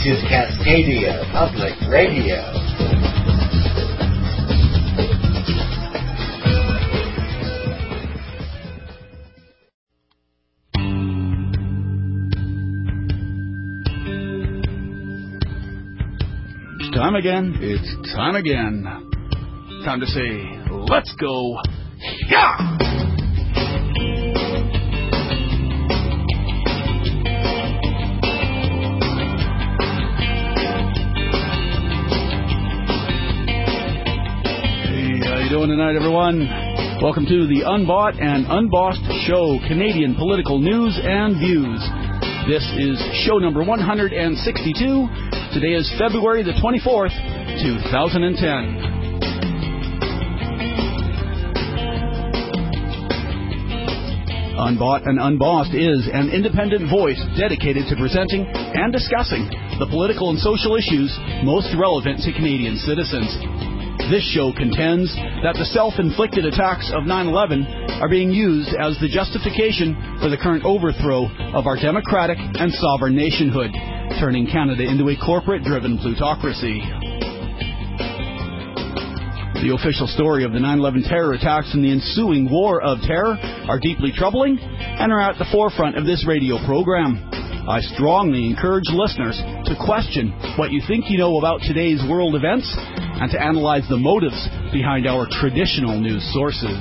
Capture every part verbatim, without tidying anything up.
is Cascadia Public Radio. It's time again. It's time again. Time to say, let's go. Yeah! Doing tonight, everyone. Welcome to the Unbought and Unbossed Show, Canadian political news and views. This is show number one hundred sixty-two. Today is February the twenty-fourth, two thousand ten. Unbought and Unbossed is an independent voice dedicated to presenting and discussing the political and social issues most relevant to Canadian citizens. This show contends that the self-inflicted attacks of nine eleven are being used as the justification for the current overthrow of our democratic and sovereign nationhood, turning Canada into a corporate-driven plutocracy. The official story of the nine eleven terror attacks and the ensuing war of terror are deeply troubling and are at the forefront of this radio program. I strongly encourage listeners to question what you think you know about today's world events and to analyze the motives behind our traditional news sources.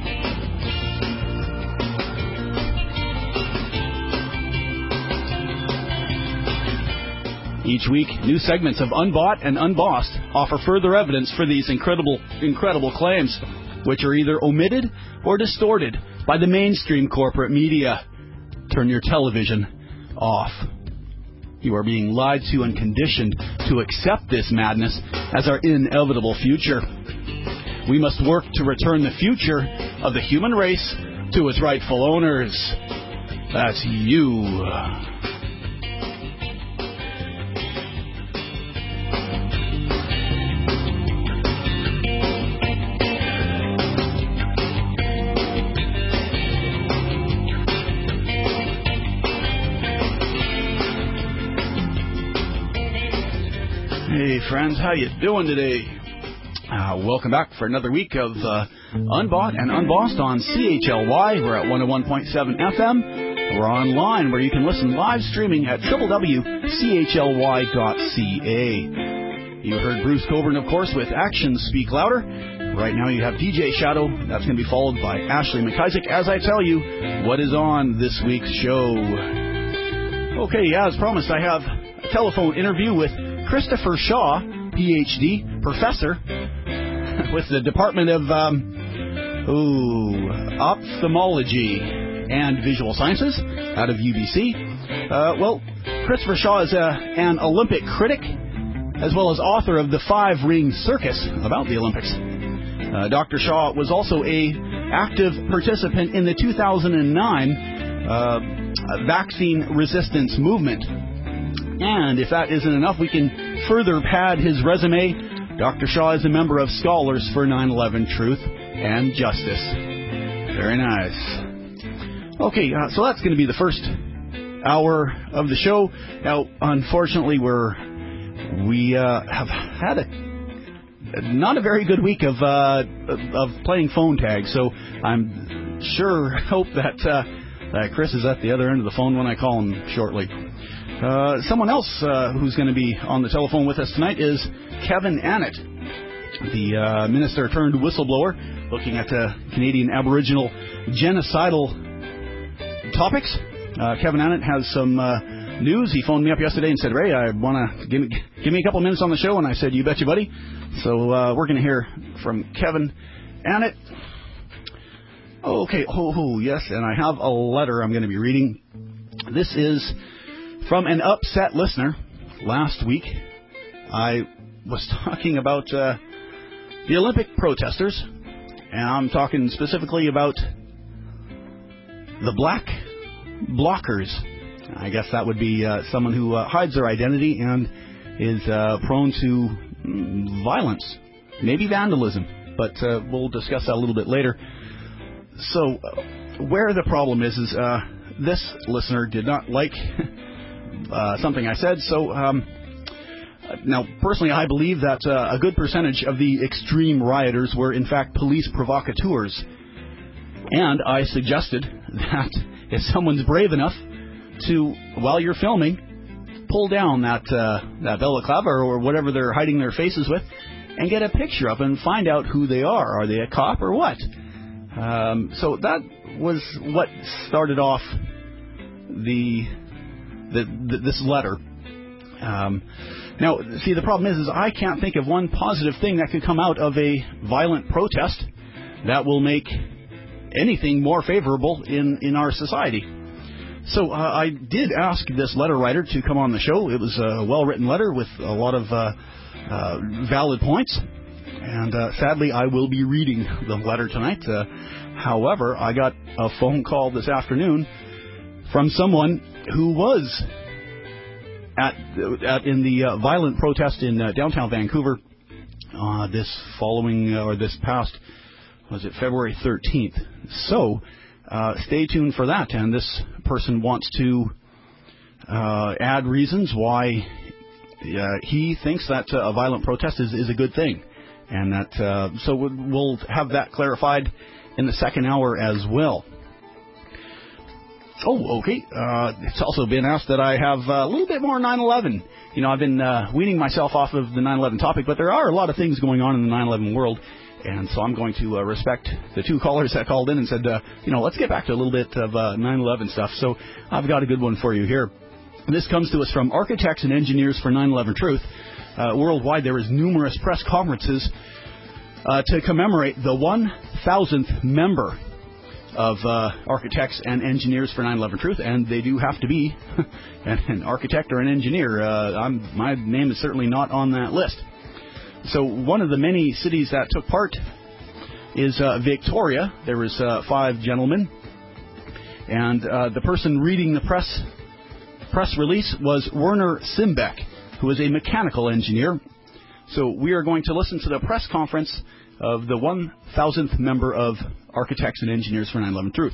Each week, new segments of Unbought and Unbossed offer further evidence for these incredible, incredible claims, which are either omitted or distorted by the mainstream corporate media. Turn your television off. You are being lied to and conditioned to accept this madness as our inevitable future. We must work to return the future of the human race to its rightful owners. That's you. Hey friends, how you doing today? Uh, welcome back for another week of uh, Unbought and Unbossed on C H L Y. We're at one oh one point seven F M. We're online where you can listen live streaming at w w w dot c h l y dot c a. You heard Bruce Coburn, of course, with Actions Speak Louder. Right now you have D J Shadow. That's going to be followed by Ashley McIsaac as I tell you what is on this week's show. Okay, as promised, I have a telephone interview with Christopher Shaw, P H D, professor with the Department of um, ooh, Ophthalmology and Visual Sciences out of U B C. Uh, well, Christopher Shaw is a, an Olympic critic as well as author of The Five Ring Circus about the Olympics. Uh, Doctor Shaw was also a active participant in the two thousand nine uh, vaccine resistance movement. And if that isn't enough, we can further pad his resume. Doctor Shaw is a member of Scholars for nine eleven Truth and Justice. Very nice. Okay, uh, so that's going to be the first hour of the show. Now, unfortunately, we're we uh, have had a not a very good week of uh, of playing phone tag. So I'm sure hope that uh, that Chris is at the other end of the phone when I call him shortly. Uh, someone else uh, who's going to be on the telephone with us tonight is Kevin Annett, the uh, minister turned whistleblower, looking at uh, Canadian Aboriginal genocidal topics. Uh, Kevin Annett has some uh, news. He phoned me up yesterday and said, Ray, I want to give me, give me a couple minutes on the show. And I said, you betcha, buddy. So uh, we're going to hear from Kevin Annett. Okay, oh, oh, yes, and I have a letter I'm going to be reading. This is from an upset listener. Last week, I was talking about uh, the Olympic protesters, and I'm talking specifically about the black blockers. I guess that would be uh, someone who uh, hides their identity and is uh, prone to mm, violence, maybe vandalism, but uh, we'll discuss that a little bit later. So, uh, where the problem is, is uh, this listener did not like uh, something I said, so um, Uh, now, personally, I believe that uh, a good percentage of the extreme rioters were, in fact, police provocateurs. And I suggested that if someone's brave enough to, while you're filming, pull down that uh, that balaclava or whatever they're hiding their faces with and get a picture of and find out who they are. Are they a cop or what? Um, so that was what started off the, the, the this letter. Um, now, see, the problem is, is I can't think of one positive thing that could come out of a violent protest that will make anything more favorable in, in our society. So uh, I did ask this letter writer to come on the show. It was a well-written letter with a lot of uh, uh, valid points. And uh, sadly, I will be reading the letter tonight. Uh, however, I got a phone call this afternoon from someone who was at, at in the uh, violent protest in uh, downtown Vancouver uh, this following, uh, or this past, was it February thirteenth. So uh, stay tuned for that. And this person wants to uh, add reasons why uh, he thinks that uh, a violent protest is, is a good thing. And that, uh, so we'll have that clarified in the second hour as well. Oh, okay. Uh, it's also been asked that I have a little bit more nine eleven. You know, I've been uh, weaning myself off of the nine eleven topic, but there are a lot of things going on in the nine eleven world. And so I'm going to uh, respect the two callers that called in and said, uh, you know, let's get back to a little bit of uh, nine eleven stuff. So I've got a good one for you here. And this comes to us from Architects and Engineers for nine eleven Truth. Uh, worldwide, there is numerous press conferences uh, to commemorate the one thousandth member of uh, Architects and Engineers for nine eleven Truth, and they do have to be an, an architect or an engineer. Uh, I'm, my name is certainly not on that list. So one of the many cities that took part is uh, Victoria. There was uh, five gentlemen, and uh, the person reading the press press release was Werner Simbeck, who is a mechanical engineer. So we are going to listen to the press conference of the one thousandth member of Architects and Engineers for nine eleven Truth.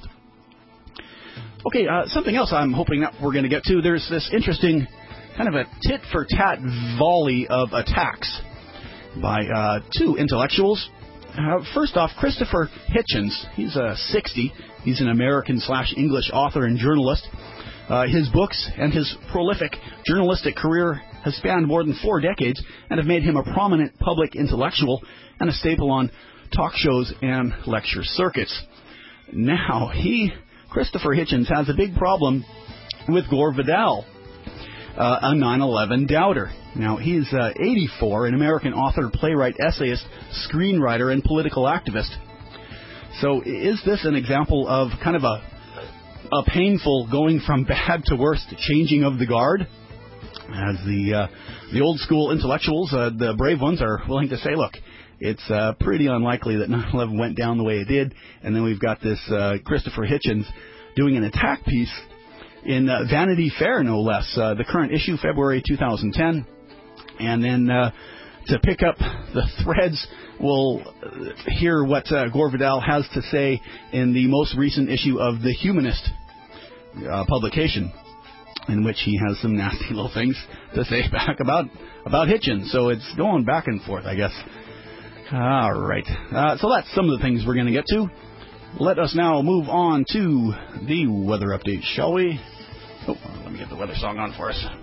Okay, uh, something else I'm hoping that we're going to get to. There's this interesting kind of a tit-for-tat volley of attacks by uh, two intellectuals. Uh, first off, Christopher Hitchens. He's uh, sixty. He's an American slash English author and journalist. Uh, his books and his prolific journalistic career has spanned more than four decades and have made him a prominent public intellectual and a staple on talk shows and lecture circuits. Now, he, Christopher Hitchens, has a big problem with Gore Vidal, uh, a nine eleven doubter. Now, he's uh, eighty-four, an American author, playwright, essayist, screenwriter, and political activist. So is this an example of kind of a a painful going from bad to worse to changing of the guard? As the uh, the old school intellectuals, uh, the brave ones, are willing to say, look, it's uh, pretty unlikely that nine eleven went down the way it did. And then we've got this uh, Christopher Hitchens doing an attack piece in uh, Vanity Fair, no less, uh, the current issue, February two thousand ten. And then uh, to pick up the threads, we'll hear what uh, Gore Vidal has to say in the most recent issue of The Humanist uh, publication, in which he has some nasty little things to say back about about Hitchens. So it's going back and forth, I guess. All right. Uh, so that's some of the things we're going to get to. Let us now move on to the weather update, shall we? Oh, let me get the weather song on for us.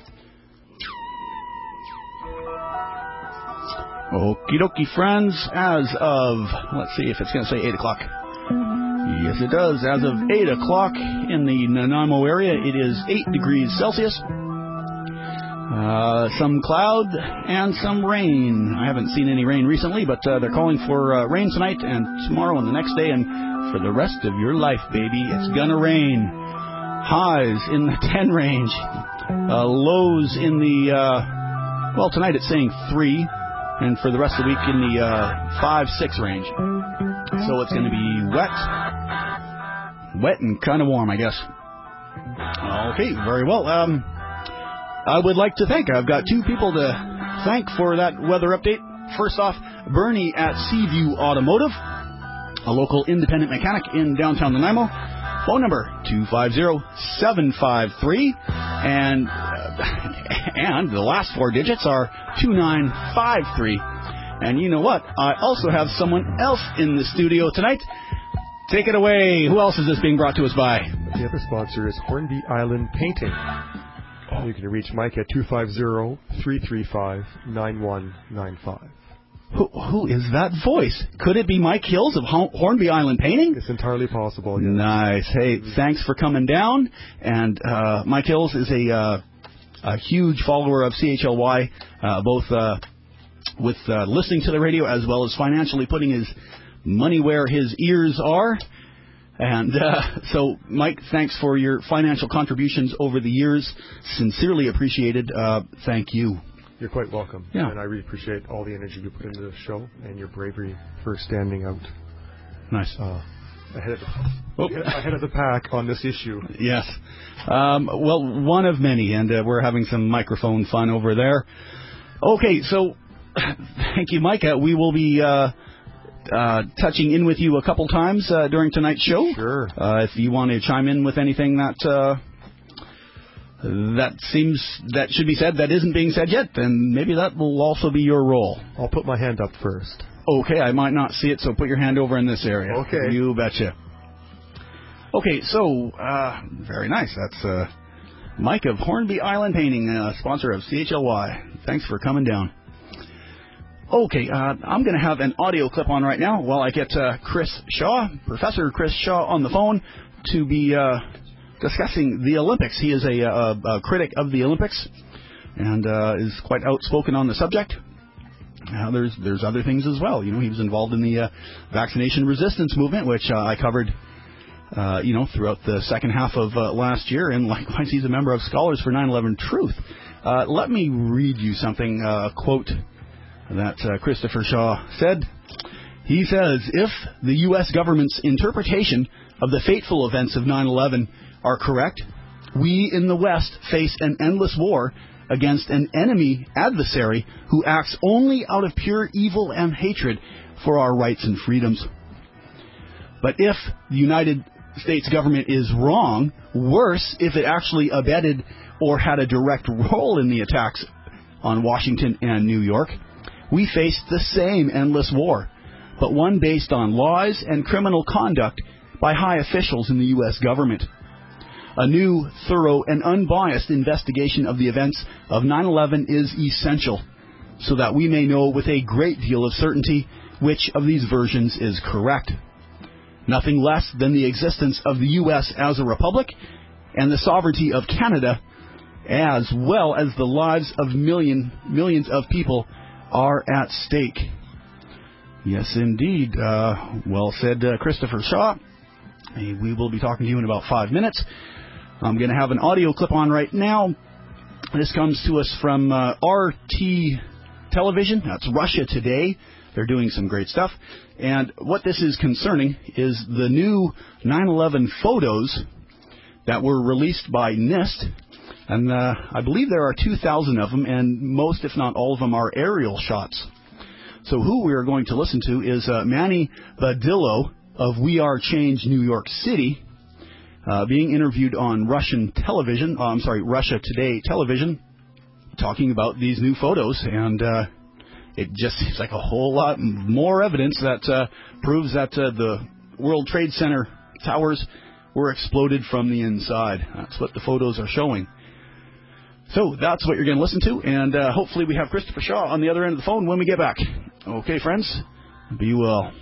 Okie dokie, friends. As of, let's see if it's going to say eight o'clock. Yes, it does. As of eight o'clock in the Nanaimo area, it is eight degrees Celsius. Uh, some cloud and some rain. I haven't seen any rain recently, but uh, they're calling for uh, rain tonight and tomorrow and the next day, and for the rest of your life, baby, it's gonna rain. Highs in the ten range. Uh, lows in the, uh, well, tonight it's saying three. And for the rest of the week in the uh, five six range. So it's going to be wet. Wet and kind of warm, I guess. Okay, very well. Um, I would like to thank, I've got two people to thank for that weather update. First off, Bernie at Seaview Automotive, a local independent mechanic in downtown Nanaimo. Phone number two five zero, seven five three. And uh, And the last four digits are two nine five three. And you know what? I also have someone else in the studio tonight. Take it away. Who else is this being brought to us by? The other sponsor is Hornby Island Painting. You can reach Mike at two five zero, three three five, nine one nine five. Who, who is that voice? Could it be Mike Hills of Hornby Island Painting? It's entirely possible, yes. Nice. Hey, thanks for coming down. And uh, Mike Hills is a, uh, a huge follower of C H L Y, uh, both uh, with uh, listening to the radio as well as financially putting his money where his ears are. And uh, so, Mike, thanks for your financial contributions over the years. Sincerely appreciated. Uh, thank you. You're quite welcome. Yeah. And I really appreciate all the energy you put into the show and your bravery for standing out. Nice. Uh, ahead, of the, oh. ahead of the pack on this issue. Yes. Um, well, one of many, and uh, we're having some microphone fun over there. Okay, so thank you, Mike. Uh, we will be uh, uh, touching in with you a couple times uh, during tonight's show. Sure. Uh, if you want to chime in with anything that... Uh, That seems that should be said that isn't being said yet, then maybe that will also be your role. I'll put my hand up first. Okay, I might not see it, so put your hand over in this area. Okay. You betcha. Okay, so, uh, very nice. That's uh, Mike of Hornby Island Painting, uh, sponsor of C H L Y. Thanks for coming down. Okay, uh, I'm going to have an audio clip on right now while I get uh, Chris Shaw, Professor Chris Shaw, on the phone to be... Uh, discussing the Olympics. He is a, a, a critic of the Olympics and uh, is quite outspoken on the subject. Uh, there's there's other things as well. You know, he was involved in the uh, vaccination resistance movement, which uh, I covered, uh, you know, throughout the second half of uh, last year. And likewise, he's a member of Scholars for nine eleven Truth. Uh, let me read you something, uh, a quote that uh, Christopher Shaw said. He says, if the U S government's interpretation of the fateful events of nine eleven are correct, we in the West face an endless war against an enemy adversary who acts only out of pure evil and hatred for our rights and freedoms. But if the United States government is wrong, worse, if it actually abetted or had a direct role in the attacks on Washington and New York, we face the same endless war, but one based on lies and criminal conduct by high officials in the U S government. A new, thorough, and unbiased investigation of the events of nine eleven is essential so that we may know with a great deal of certainty which of these versions is correct. Nothing less than the existence of the U S as a republic and the sovereignty of Canada, as well as the lives of million, millions of people, are at stake. Yes, indeed. Uh, well said, uh, Christopher Shaw. We will be talking to you in about five minutes. I'm going to have an audio clip on right now. This comes to us from uh, R T Television. That's Russia Today. They're doing some great stuff. And what this is concerning is the new nine eleven photos that were released by NIST. And uh, I believe there are two thousand of them, and most, if not all of them, are aerial shots. So who we are going to listen to is uh, Manny Badillo of We Are Change New York City, uh, being interviewed on Russian television, uh, I'm sorry, Russia Today television, talking about these new photos, and uh, it just seems like a whole lot more evidence that uh, proves that uh, the World Trade Center towers were exploded from the inside. That's what the photos are showing. So that's what you're going to listen to, and uh, hopefully we have Christopher Shaw on the other end of the phone when we get back. Okay, friends, be well.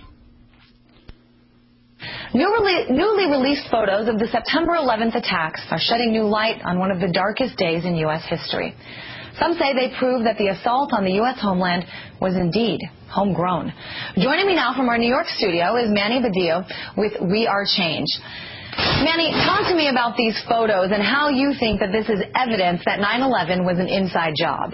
Newly, newly released photos of the September eleventh attacks are shedding new light on one of the darkest days in U S history. Some say they prove that the assault on the U S homeland was indeed homegrown. Joining me now from our New York studio is Manny Badillo with We Are Change. Manny, talk to me about these photos and how you think that this is evidence that nine eleven was an inside job.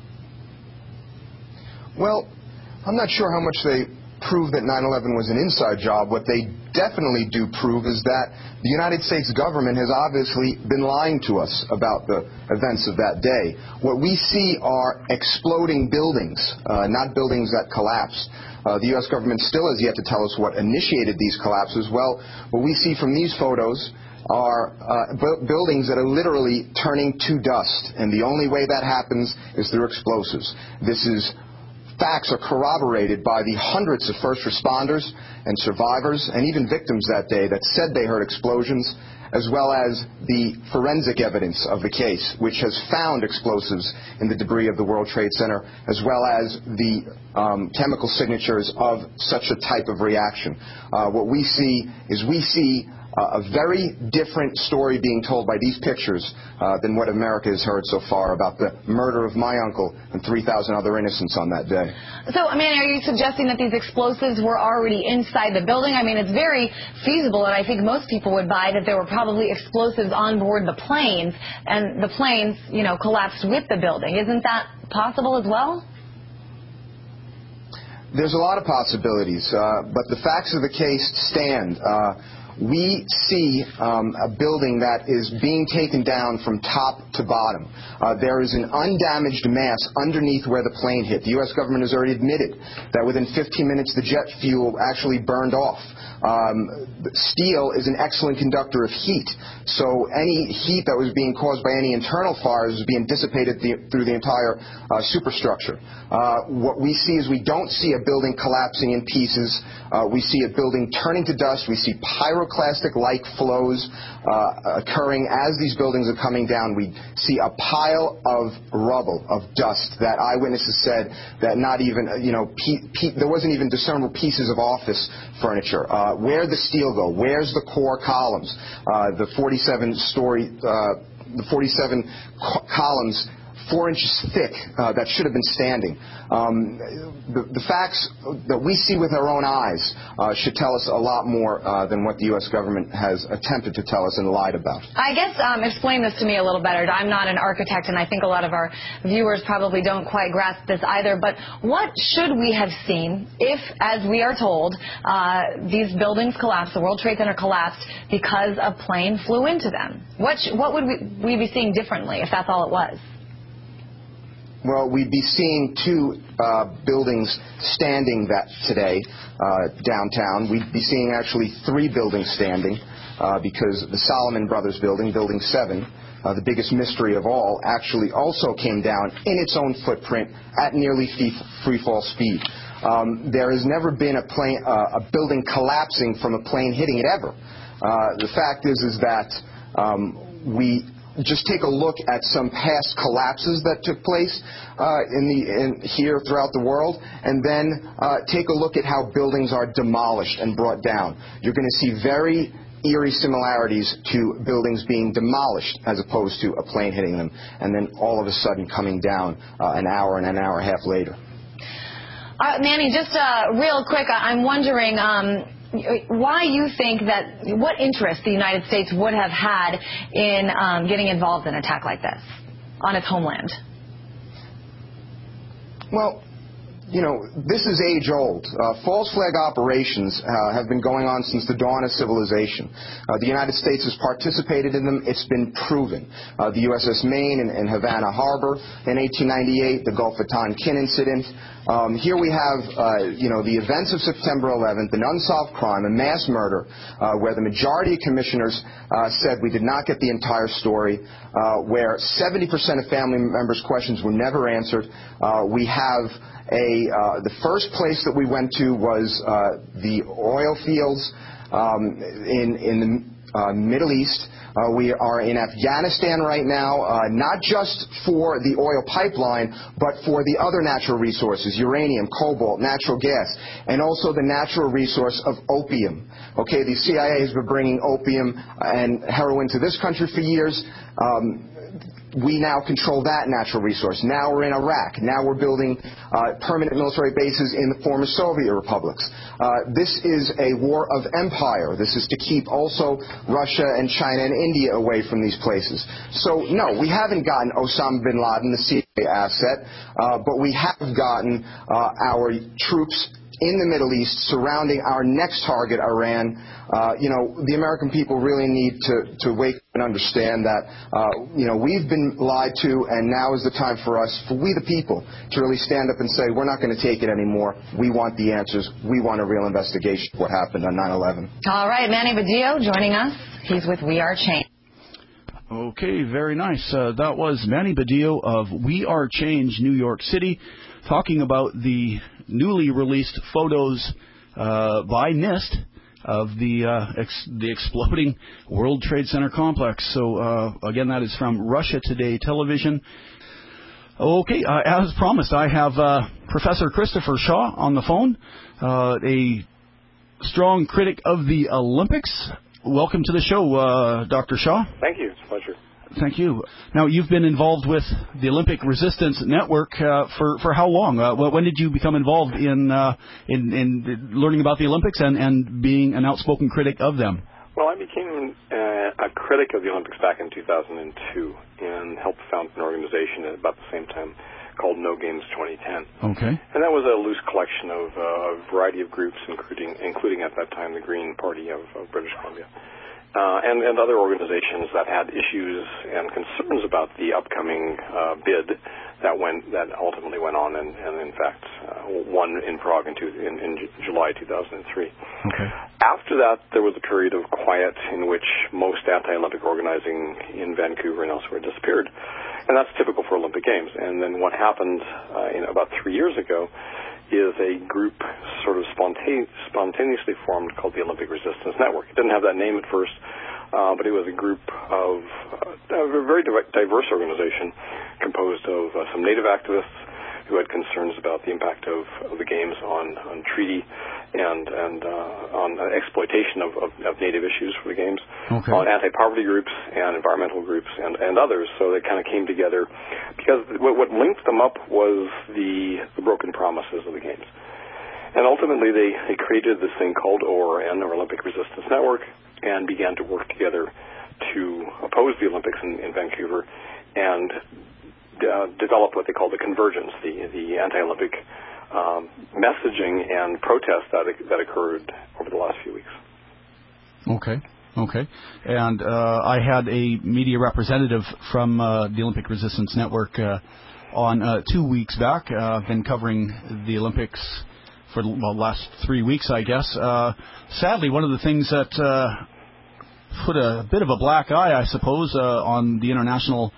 Well, I'm not sure how much they prove that nine eleven was an inside job. What they definitely do prove is that the United States government has obviously been lying to us about the events of that day. What we see are exploding buildings, uh, not buildings that collapsed. Uh, the U S government still has yet to tell us what initiated these collapses. Well, what we see from these photos are uh, bu- buildings that are literally turning to dust, and the only way that happens is through explosives. This is facts are corroborated by the hundreds of first responders and survivors and even victims that day that said they heard explosions, as well as the forensic evidence of the case, which has found explosives in the debris of the World Trade Center, as well as the um, chemical signatures of such a type of reaction. Uh, what we see is we see Uh, a very different story being told by these pictures uh, than what America has heard so far about the murder of my uncle and three thousand other innocents on that day. So, I mean, are you suggesting that these explosives were already inside the building? I mean, it's very feasible, and I think most people would buy that there were probably explosives on board the planes, and the planes, you know, collapsed with the building. Isn't that possible as well? There's a lot of possibilities, uh, but the facts of the case stand. Uh, We see um, a building that is being taken down from top to bottom. Uh, there is an undamaged mass underneath where the plane hit. The U S government has already admitted that within fifteen minutes the jet fuel actually burned off. Um, steel is an excellent conductor of heat, so any heat that was being caused by any internal fires was being dissipated the, through the entire uh, superstructure. Uh, what we see is we don't see a building collapsing in pieces. Uh, we see a building turning to dust. We see pyroclastic-like flows uh, occurring as these buildings are coming down. We see a pile of rubble, of dust, that eyewitnesses said that not even, you know, pe- pe- there wasn't even discernible pieces of office furniture. Uh, where the steel go? Where's the core columns? Uh, the forty-seven story, uh, the forty-seven co- columns, four inches thick, uh, that should have been standing. Um, the, the facts that we see with our own eyes uh, should tell us a lot more uh, than what the U S government has attempted to tell us and lied about. I guess um, explain this to me a little better. I'm not an architect, and I think a lot of our viewers probably don't quite grasp this either. But what should we have seen if, as we are told, uh, these buildings collapsed, the World Trade Center collapsed because a plane flew into them? What, sh- what would we, we be seeing differently if that's all it was? Well, we'd be seeing two uh, buildings standing that today uh, downtown. We'd be seeing actually three buildings standing uh, because the Solomon Brothers building, Building seven, uh, the biggest mystery of all, actually also came down in its own footprint at nearly free fall speed. Um, there has never been a, plane, uh, a building collapsing from a plane hitting it ever. Uh, the fact is, is that um, we... just take a look at some past collapses that took place uh, in the in here throughout the world, and then uh, take a look at how buildings are demolished and brought down. You're going to see very eerie similarities to buildings being demolished as opposed to a plane hitting them, and then all of a sudden coming down uh, an hour and an hour and a half later. Uh, Manny, just uh, real quick, I'm wondering um, why you think that, what interest the United States would have had in um, getting involved in an attack like this on its homeland. Well, you know, this is age-old. Uh, false flag operations uh, have been going on since the dawn of civilization. Uh, the United States has participated in them. It's been proven. Uh, the U S S Maine in, in Havana Harbor in eighteen ninety-eight, the Gulf of Tonkin incident. Um, here we have, uh, you know, the events of September eleventh, an unsolved crime, a mass murder, uh, where the majority of commissioners uh, said we did not get the entire story, uh, where seventy percent of family members' questions were never answered. Uh, we have a uh, the first place that we went to was uh, the oil fields um, in in the uh, Middle East. Uh, we are in Afghanistan right now, uh, not just for the oil pipeline, but for the other natural resources, uranium, cobalt, natural gas, and also the natural resource of opium. Okay, the C I A has been bringing opium and heroin to this country for years. Um, we now control that natural resource. Now we're in Iraq. Now we're building uh, permanent military bases in the former Soviet republics. Uh, this is a war of empire. This is to keep also Russia and China and India away from these places. So, no, we haven't gotten Osama bin Laden, the C asset, uh, but we have gotten uh, our troops in the Middle East surrounding our next target, Iran. Uh, you know, the American people really need to, to wake up and understand that, uh, you know, we've been lied to, and now is the time for us, for we the people, to really stand up and say, we're not going to take it anymore. We want the answers. We want a real investigation of what happened on nine eleven. All right, Manny Badillo joining us. He's with We Are Change. Okay, very nice. Uh, that was Manny Badillo of We Are Change, New York City, talking about the newly released photos uh, by NIST of the uh, ex- the exploding World Trade Center complex. So, uh, again, that is from Russia Today Television. Okay, uh, as promised, I have uh, Professor Christopher Shaw on the phone, uh, a strong critic of the Olympics. Welcome to the show, uh, Doctor Shaw. Thank you. It's a pleasure. Thank you. Now, you've been involved with the Olympic Resistance Network uh, for for how long? Uh, when did you become involved in, uh, in in learning about the Olympics and, and being an outspoken critic of them? Well, I became uh, a critic of the Olympics back in two thousand two and helped found an organization at about the same time called No Games twenty ten. Okay. And that was a loose collection of uh, a variety of groups, including including at that time the Green Party of, of British Columbia. Uh, and, and other organizations that had issues and concerns about the upcoming uh, bid that went that ultimately went on and, and in fact uh, won in Prague in, two, in, in July two thousand three. Okay. After that, there was a period of quiet in which most anti-Olympic organizing in Vancouver and elsewhere disappeared, and that's typical for Olympic Games. And then what happened uh, in about three years ago is a group sort of spontane- spontaneously formed called the Olympic Resistance Network. It didn't have that name at first, uh, but it was a group of uh, a very diverse organization composed of uh, some Native activists who had concerns about the impact of, of the Games on, on treaty and and uh, on uh, exploitation of, of, of Native issues for the Games, okay. on anti-poverty groups and environmental groups and, and others. So they kind of came together because what, what linked them up was the, the broken promises of the Games. And ultimately they, they created this thing called O R N, or Olympic Resistance Network, and began to work together to oppose the Olympics in, in Vancouver and Uh, develop what they call the convergence, the the anti-Olympic um, messaging and protests that that occurred over the last few weeks. Okay, okay. And uh, I had a media representative from uh, the Olympic Resistance Network uh, on uh, two weeks back. Uh, I've been covering the Olympics for the well, last three weeks, I guess. Uh, sadly, one of the things that uh, put a bit of a black eye, I suppose, uh, on the international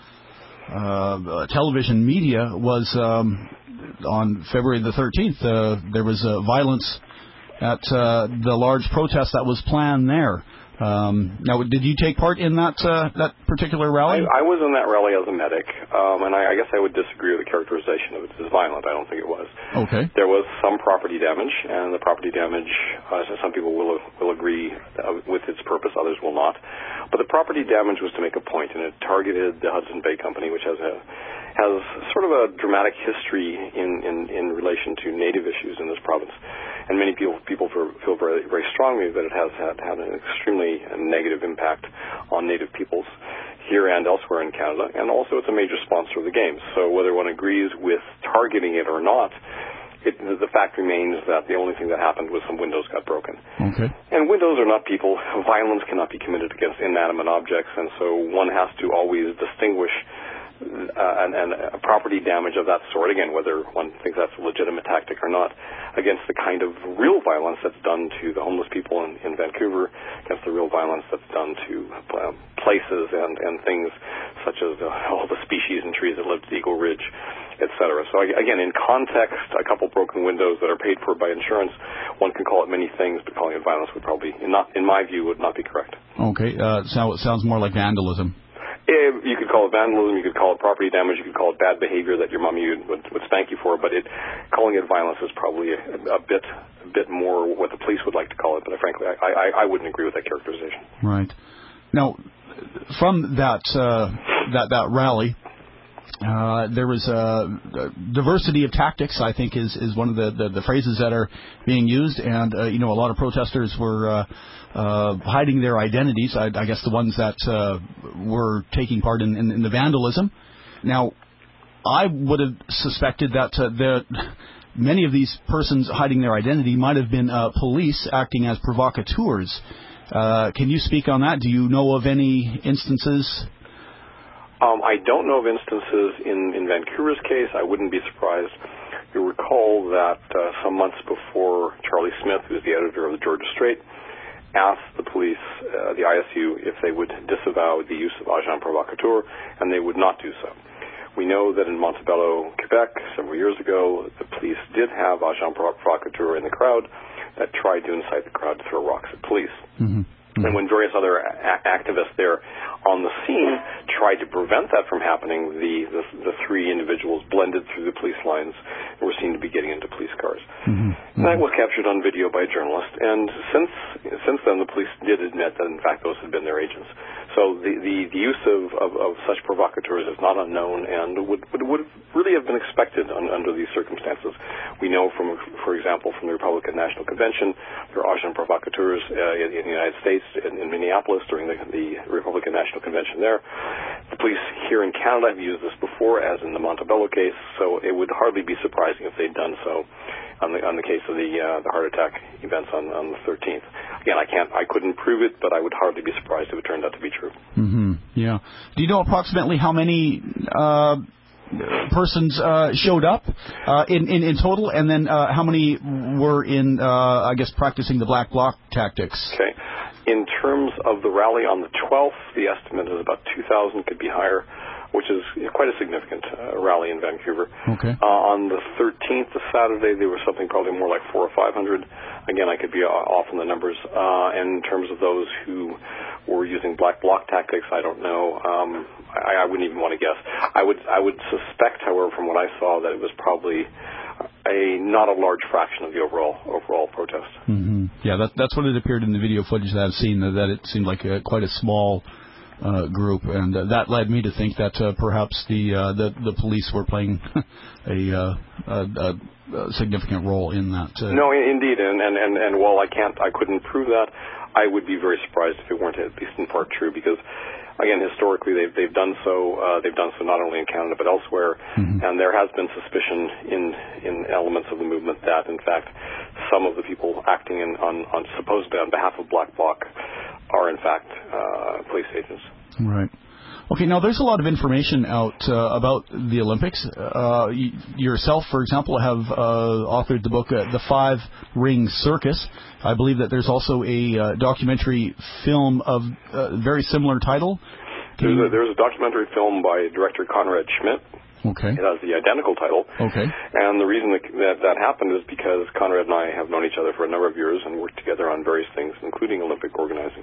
Uh, television media was um, on February the thirteenth. Uh, there was uh, violence at uh, the large protest that was planned there. Um, now, did you take part in that uh, that particular rally? I, I was in that rally as a medic, um, and I, I guess I would disagree with the characterization of it as violent. I don't think it was. Okay. There was some property damage, and the property damage, uh, some people will will agree uh, with its purpose, others will not. But the property damage was to make a point, and it targeted the Hudson Bay Company, which has a has sort of a dramatic history in, in, in relation to Native issues in this province. And many people people feel very very strongly that it has had, had an extremely negative impact on Native peoples here and elsewhere in Canada. And also it's a major sponsor of the Games. So whether one agrees with targeting it or not, It, the fact remains that the only thing that happened was some windows got broken. Okay. And windows are not people. Violence cannot be committed against inanimate objects, and so one has to always distinguish uh, and, and uh, property damage of that sort, again, whether one thinks that's a legitimate tactic or not, against the kind of real violence that's done to the homeless people in, in Vancouver, against the real violence that's done to uh, places and, and things such as uh, all the species and trees that live at Eagle Ridge, et cetera. So again, in context, a couple broken windows that are paid for by insurance, one can call it many things, but calling it violence would probably, not, in my view, would not be correct. Okay, uh, so it sounds more like vandalism. You could call it vandalism, you could call it property damage, you could call it bad behavior that your mommy would, would spank you for, but it, calling it violence is probably a, a bit a bit more what the police would like to call it, but frankly, I, I, I wouldn't agree with that characterization. Right. Now, from that uh, that, that rally, Uh, there was a uh, diversity of tactics, I think, is, is one of the, the, the phrases that are being used. And, uh, you know, a lot of protesters were uh, uh, hiding their identities, I, I guess the ones that uh, were taking part in, in, in the vandalism. Now, I would have suspected that uh, the, many of these persons hiding their identity might have been uh, police acting as provocateurs. Uh, can you speak on that? Do you know of any instances? Um, I don't know of instances in, in Vancouver's case. I wouldn't be surprised. You'll recall that uh, some months before Charlie Smith, who's the editor of the Georgia Straight, asked the police, uh, the I S U, if they would disavow the use of agent provocateur, and they would not do so. We know that in Montebello, Quebec, several years ago, the police did have agent provocateur in the crowd that tried to incite the crowd to throw rocks at police. Mm-hmm. Mm-hmm. And when various other a- activists there on the scene tried to prevent that from happening, the, the, the three individuals blended through the police lines and were seen to be getting into police cars. Mm-hmm. Mm-hmm. That was captured on video by a journalist, and since since then the police did admit that in fact those had been their agents. So the, the, the use of, of, of such provocateurs is not unknown and would, would, would really have been expected un, under these circumstances. We know from, for example, from the Republican National Convention, there are agent provocateurs uh, in, in the United States, in, in Minneapolis during the, the Republican National Convention there. The police here in Canada have used this before, as in the Montebello case, so it would hardly be surprising if they'd done so on the on the case of the uh, the heart attack events on, on the thirteenth. Again, I can't, I couldn't prove it, but I would hardly be surprised if it turned out to be true. Mm-hmm. Yeah. Do you know approximately how many uh, persons uh, showed up uh, in, in in total, and then uh, how many were in, uh, I guess, practicing the black bloc tactics? Okay. In terms of the rally on the twelfth, the estimate is about two thousand, could be higher, which is quite a significant uh, rally in Vancouver. Okay. Uh, on the thirteenth, the Saturday, there was something probably more like four or five hundred. Again, I could be off on the numbers. Uh, and in terms of those who were using black bloc tactics, I don't know. Um, I, I wouldn't even want to guess. I would I would suspect, however, from what I saw, that it was probably a not a large fraction of the overall overall protest. Mm-hmm. Yeah, that, that's what it appeared in the video footage that I've seen. That it seemed like a, quite a small Uh, group, and uh, that led me to think that uh, perhaps the, uh, the the police were playing a, uh, a, a significant role in that. Uh, no, indeed, and, and, and, and while I can't, I couldn't prove that, I would be very surprised if it weren't at least in part true, because again, historically they've they've done so. Uh, they've done so not only in Canada but elsewhere, mm-hmm. and there has been suspicion in in elements of the movement that, in fact, some of the people acting in, on on supposedly on behalf of Black Bloc are in fact uh, police agents. Right. Okay, now there's a lot of information out uh, about the Olympics. Uh, y- yourself, for example, have uh, authored the book uh, The Five Ring Circus. I believe that there's also a uh, documentary film of uh, very similar title. There's a, there's a documentary film by director Conrad Schmidt. Okay. It has the identical title. Okay. And the reason that, that that happened is because Conrad and I have known each other for a number of years and worked together on various things, including Olympic organizing.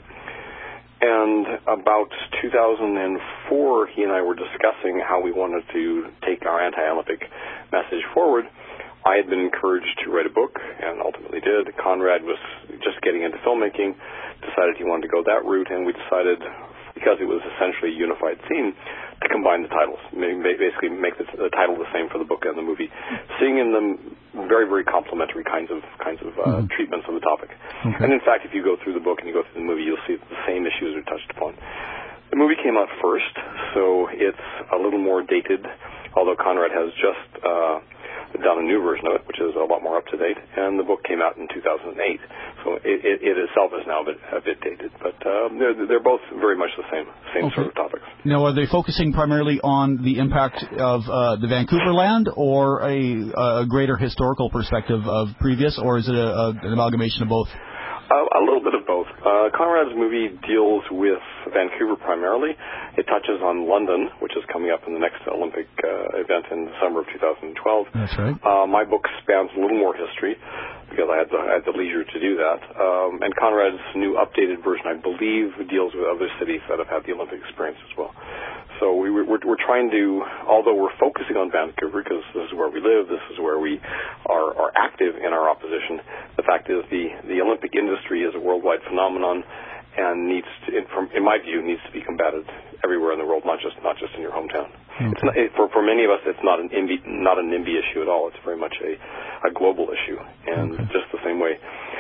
And about two thousand four, he and I were discussing how we wanted to take our anti-Olympic message forward. I had been encouraged to write a book, and ultimately did. Conrad was just getting into filmmaking, decided he wanted to go that route, and we decided, because it was essentially a unified theme, to combine the titles, basically make the, the title the same for the book and the movie, seeing in them very, very complementary kinds of kinds of uh, mm-hmm. treatments of the topic. Okay. And in fact, if you go through the book and you go through the movie, you'll see that the same issues are touched upon. The movie came out first, so it's a little more dated, although Conrad has just uh, done a new version of it, which is a lot more up to date, and the book came out in two thousand eight, so it, it, it itself is now a bit, a bit dated, but um, they're, they're both very much the same same okay. sort of topics. Now, are they focusing primarily on the impact of uh, the Vancouver land, or a, a greater historical perspective of previous, or is it a, a, an amalgamation of both? Uh, a little bit of both. Uh, Conrad's movie deals with Vancouver primarily. It touches on London, which is coming up in the next Olympic uh, event in the summer of two thousand twelve. That's right. Uh, my book spans a little more history because I had the, I had the leisure to do that. Um, and Conrad's new updated version, I believe, deals with other cities that have had the Olympic experience as well. So we, we're, we're trying to, although we're focusing on Vancouver because this is where we live, this is where we are, are active in our opposition, the fact is the, the Olympic industry is a worldwide phenomenon and needs to, from, in my view, needs to be combated everywhere in the world, not just not just in your hometown. Okay. It's not, it, for for many of us, it's not an I M B Y not an I M B Y issue at all. It's very much a, a global issue, and okay. just the same way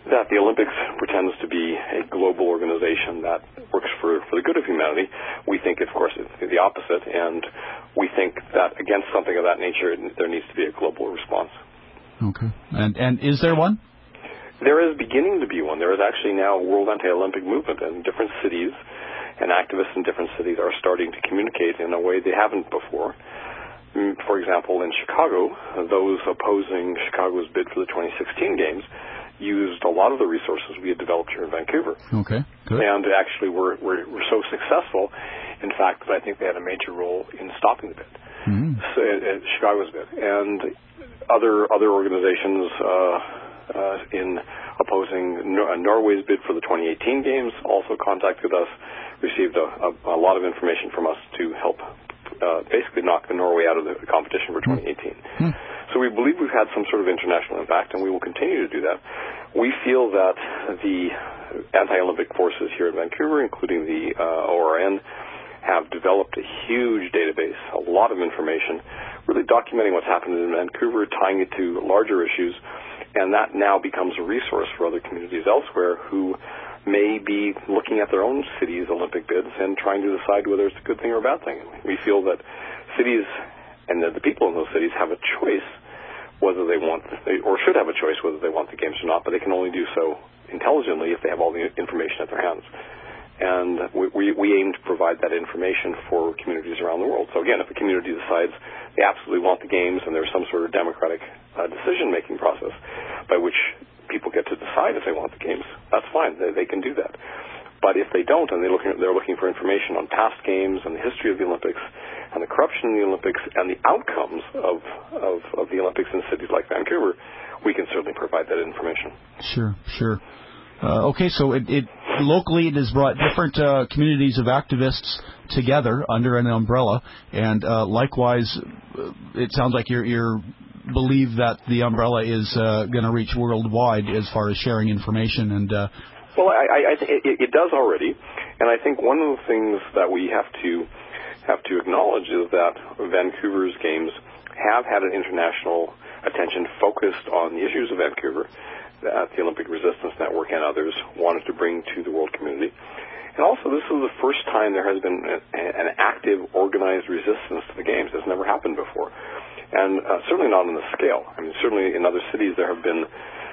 that the Olympics pretends to be a global organization that works for, for the good of humanity. We think, of course, it's the opposite, and we think that against something of that nature, there needs to be a global response. Okay. And and is there one? There is beginning to be one. There is actually now a World Anti-Olympic movement, and different cities and activists in different cities are starting to communicate in a way they haven't before. For example, in Chicago, those opposing Chicago's bid for the twenty sixteen Games used a lot of the resources we had developed here in Vancouver. Okay, good. And actually were, were, were so successful, in fact, that I think they had a major role in stopping the bid, mm-hmm. so, uh, Chicago's bid. And other other organizations uh, uh, in opposing Nor- Norway's bid for the twenty eighteen Games also contacted us, received a, a, a lot of information from us to help uh, basically knock the Norway out of the competition for twenty eighteen. Mm-hmm. So we believe we've had some sort of international impact, and we will continue to do that. We feel that the anti-Olympic forces here in Vancouver, including the uh, O R N, have developed a huge database, a lot of information, really documenting what's happened in Vancouver, tying it to larger issues, and that now becomes a resource for other communities elsewhere who may be looking at their own city's Olympic bids and trying to decide whether it's a good thing or a bad thing. We feel that cities and that the people in those cities have a choice whether they want, or should have a choice whether they want the games or not, but they can only do so intelligently if they have all the information at their hands. And we, we, we aim to provide that information for communities around the world. So again, if a community decides they absolutely want the games and there's some sort of democratic uh, decision-making process by which people get to decide if they want the games, that's fine. They, they can do that. But if they don't, and they're looking, they're looking for information on past games and the history of the Olympics and the corruption in the Olympics and the outcomes of, of, of the Olympics in cities like Vancouver, we can certainly provide that information. Sure, sure. Uh, okay, so it, it locally it has brought different uh, communities of activists together under an umbrella, and uh, likewise, it sounds like you're, you're believe that the umbrella is uh, going to reach worldwide as far as sharing information and. Uh, Well, I, I, I th- it, it does already, and I think one of the things that we have to have to acknowledge is that Vancouver's games have had an international attention focused on the issues of Vancouver that the Olympic Resistance Network and others wanted to bring to the world community. And also, this is the first time there has been a, an active, organized resistance to the games. It's never happened before, and uh, certainly not on the scale. I mean, certainly in other cities there have been.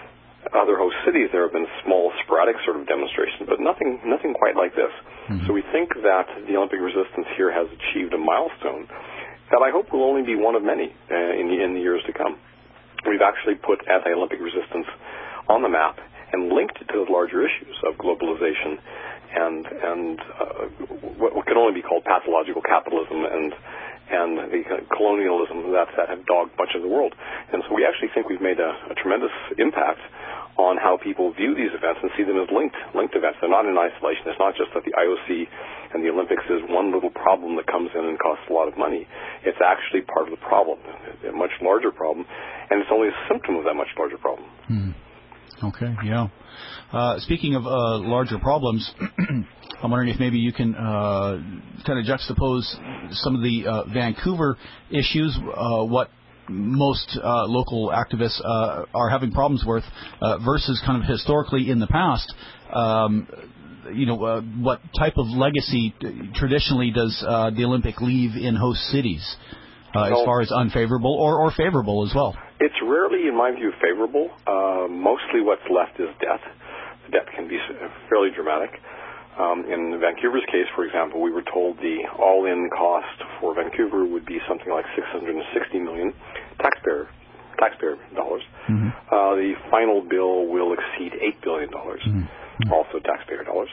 Other host cities, there have been small, sporadic sort of demonstrations, but nothing nothing quite like this. Mm-hmm. So we think that the Olympic resistance here has achieved a milestone that I hope will only be one of many uh, in, the, in the years to come. We've actually put anti-Olympic resistance on the map and linked it to the larger issues of globalization and and uh, what, what can only be called pathological capitalism and and the colonialism that, that have dogged much of the world. And so we actually think we've made a, a tremendous impact on how people view these events and see them as linked linked events. They're not in isolation. It's not just that the I O C and the Olympics is one little problem that comes in and costs a lot of money. It's actually part of the problem, a much larger problem, and it's only a symptom of that much larger problem. Hmm. Okay, yeah. Uh, speaking of uh, larger problems, I'm wondering if maybe you can uh, kind of juxtapose some of the uh, Vancouver issues, uh, what most uh, local activists uh, are having problems with, uh, versus kind of historically in the past. Um, you know, uh, what type of legacy traditionally does uh, the Olympic leave in host cities, uh, well, as far as unfavorable or, or favorable as well? It's rarely, in my view, favorable. Uh, mostly what's left is debt. The debt can be fairly dramatic. Um, in Vancouver's case, for example, we were told the all-in cost for Vancouver would be something like six hundred sixty million taxpayer taxpayer dollars. Mm-hmm. Uh, the final bill will exceed eight billion dollars, mm-hmm. also taxpayer dollars.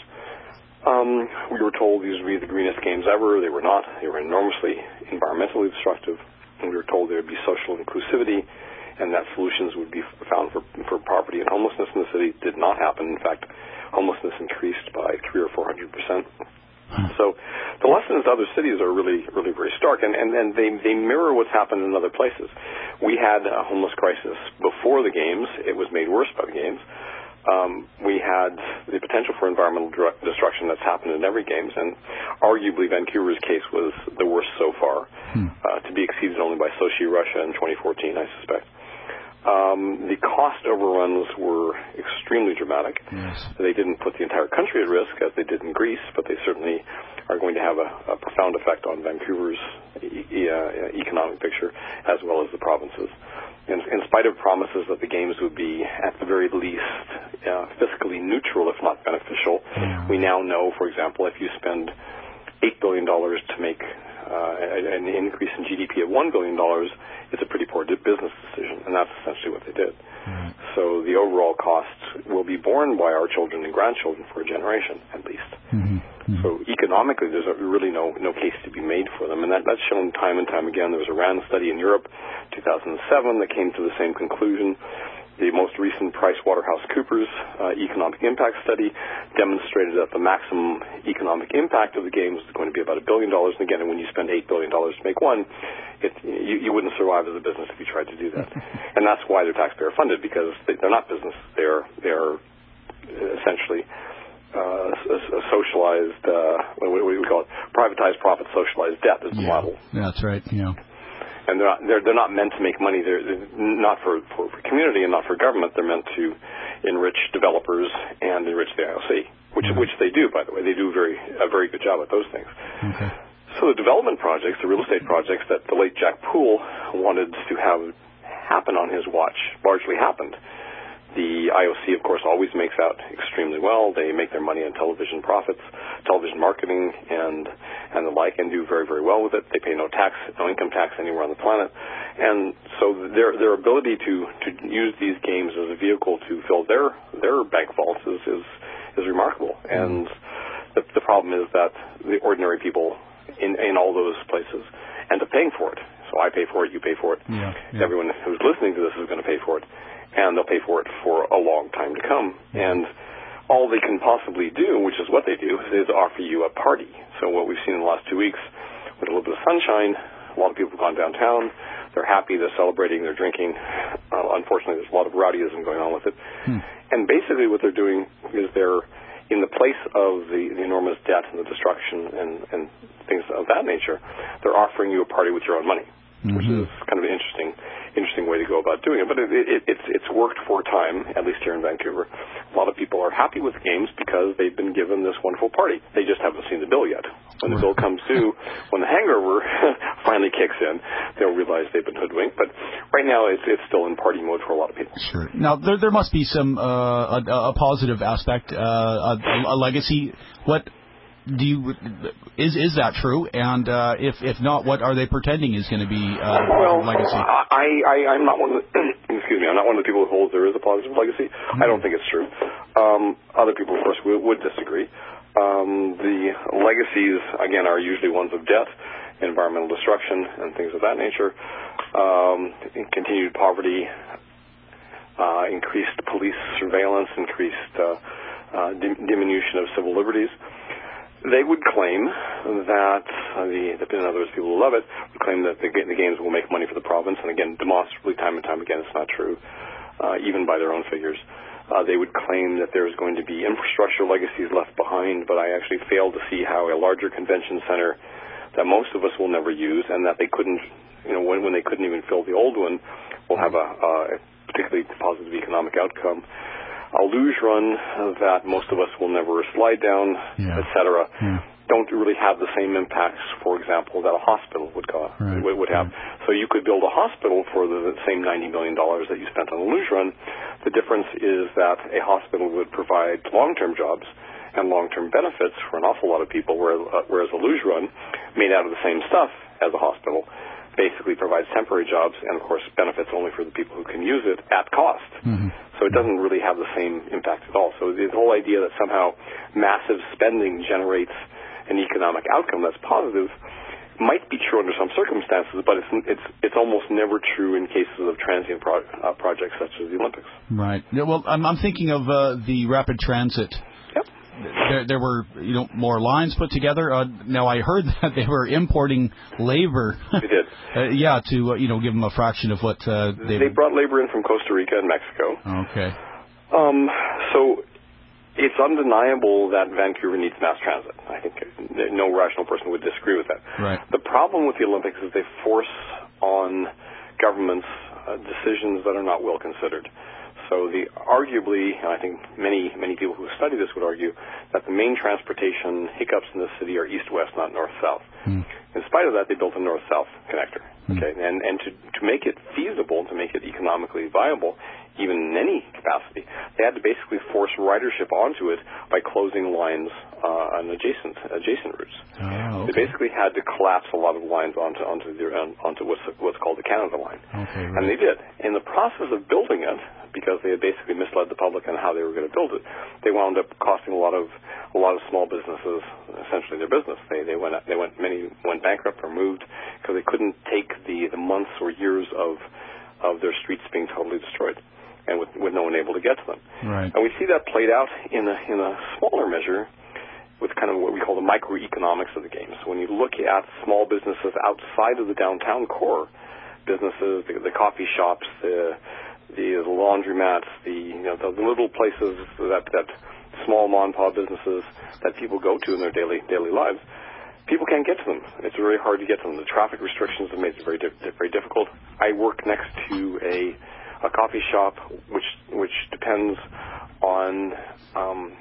Um, we were told these would be the greenest games ever. They were not. They were enormously environmentally destructive. And we were told there would be social inclusivity and that solutions would be found for, for poverty and homelessness in the city. Did not happen. In fact, homelessness increased by three or four hundred percent. So the lessons to other cities are really, really very stark, and, and, and they, they mirror what's happened in other places. We had a homeless crisis before the games. It was made worse by the games. Um, we had the potential for environmental destruction that's happened in every games, and arguably Vancouver's case was the worst so far, hmm. uh, to be exceeded only by Sochi, Russia in twenty fourteen, I suspect. Um, the cost overruns were extremely dramatic. Yes. They didn't put the entire country at risk, as they did in Greece, but they certainly are going to have a, a profound effect on Vancouver's e- e- uh, economic picture, as well as the provinces. In, in spite of promises that the games would be, at the very least, uh, fiscally neutral, if not beneficial, yeah. we now know, for example, if you spend eight billion dollars to make uh, an increase in G D P of one billion dollars, it's a pretty poor business decision, and that's essentially what they did. Right. So the overall costs will be borne by our children and grandchildren for a generation, at least. Mm-hmm. Mm-hmm. So economically, there's a, really no no case to be made for them, and that, that's shown time and time again. There was a RAND study in Europe, two thousand seven, that came to the same conclusion. The most recent PricewaterhouseCoopers uh, economic impact study demonstrated that the maximum economic impact of the games is going to be about a billion dollars. And again, when you spend eight billion dollars to make one, it, you, you wouldn't survive as a business if you tried to do that. And that's why they're taxpayer funded, because they, they're not business. They're they're essentially uh, a, a socialized, uh, what do we call it, privatized profit, socialized debt is the yeah. model. That's right. Yeah. And they're not, they're, they're not meant to make money. They're, they're not for, for, for community and not for government. They're meant to enrich developers and enrich the I O C, which mm-hmm. which they do, by the way. They do very a very good job at those things. Okay. So the development projects, the real estate projects that the late Jack Poole wanted to have happen on his watch, largely happened. The I O C, of course, always makes out extremely well. They make their money on television profits, television marketing, and and the like, and do very, very well with it. They pay no tax, no income tax anywhere on the planet. And so their their ability to, to use these games as a vehicle to fill their their bank vaults is is, is remarkable. And the, the problem is that the ordinary people in, in all those places end up paying for it. So I pay for it, you pay for it. Yeah, yeah. Everyone who's listening to this is going to pay for it. And they'll pay for it for a long time to come. And all they can possibly do, which is what they do, is offer you a party. So what we've seen in the last two weeks, with a little bit of sunshine, a lot of people have gone downtown. They're happy, they're celebrating, they're drinking. Uh, unfortunately, there's a lot of rowdyism going on with it. Hmm. And basically what they're doing is they're, in the place of the, the enormous debt and the destruction and, and things of that nature, they're offering you a party with your own money. Mm-hmm. Which is kind of an interesting, interesting way to go about doing it. But it, it, it's it's worked for a time, at least here in Vancouver. A lot of people are happy with games because they've been given this wonderful party. They just haven't seen the bill yet. When the bill comes due, when the hangover finally kicks in, they'll realize they've been hoodwinked. But right now, it's it's still in party mode for a lot of people. Sure. Now there there must be some uh, a, a positive aspect, uh, a, a legacy. What? Do you is is that true? And uh, if if not, what are they pretending is going to be uh, well, legacy? I, I I'm not one of the excuse me. I'm not one of the people who holds there is a positive legacy. Mm-hmm. I don't think it's true. Um, other people, of course, would, would disagree. Um, the legacies again are usually ones of debt, environmental destruction, and things of that nature. Um, continued poverty, uh, increased police surveillance, increased uh, uh, dim- diminution of civil liberties. They would claim that, uh, the, the, in other words, people who love it, would claim that the, the games will make money for the province, and again, demonstrably, time and time again, it's not true, uh, even by their own figures. Uh, they would claim that there's going to be infrastructure legacies left behind, but I actually fail to see how a larger convention center that most of us will never use, and that they couldn't, you know, when, when they couldn't even fill the old one, will have a, a particularly positive economic outcome. A luge run that most of us will never slide down, yeah. et cetera, yeah. don't really have the same impacts, for example, that a hospital would, go, right. would have. Right. So you could build a hospital for the same ninety million dollars that you spent on a luge run. The difference is that a hospital would provide long-term jobs and long-term benefits for an awful lot of people, whereas a luge run, made out of the same stuff as a hospital, basically provides temporary jobs and, of course, benefits only for the people who can use it at cost. Mm-hmm. So it doesn't really have the same impact at all. So the whole idea that somehow massive spending generates an economic outcome that's positive might be true under some circumstances, but it's it's it's almost never true in cases of transient pro- uh, projects such as the Olympics. Right. Yeah, well, I'm, I'm thinking of uh, the rapid transit. Yep. There, there were, you know, more lines put together. Uh, now I heard that they were importing labor. They did. uh, yeah, to uh, you know, give them a fraction of what uh, they. They brought labor in from Costa Rica and Mexico. Okay. Um. So it's undeniable that Vancouver needs mass transit. I think no rational person would disagree with that. Right. The problem with the Olympics is they force on governments uh, decisions that are not well considered. So the arguably, and I think many many people who study this would argue that the main transportation hiccups in the city are east-west, not north-south. Mm. In spite of that, they built a north-south connector. Mm. Okay, and and to to make it feasible, to make it economically viable, even in any capacity, they had to basically force ridership onto it by closing lines uh, on adjacent adjacent routes. Oh, okay. They basically had to collapse a lot of lines onto onto the onto what's what's called the Canada Line, okay, right. And they did. In the process of building it, because they had basically misled the public on how they were going to build it, they wound up costing a lot of a lot of small businesses essentially their business. They they went they went many went bankrupt or moved because they couldn't take the, the months or years of of their streets being totally destroyed, and with, with no one able to get to them. Right. And we see that played out in a in a smaller measure with kind of what we call the microeconomics of the game. So when you look at small businesses outside of the downtown core, businesses, the, the coffee shops, the the laundromats, the you know the, the little places that that small mom and pop businesses that people go to in their daily daily lives, people can't get to them. It's very hard to get to them. The traffic restrictions have made it very di- very difficult. I work next to a a coffee shop which which depends on um,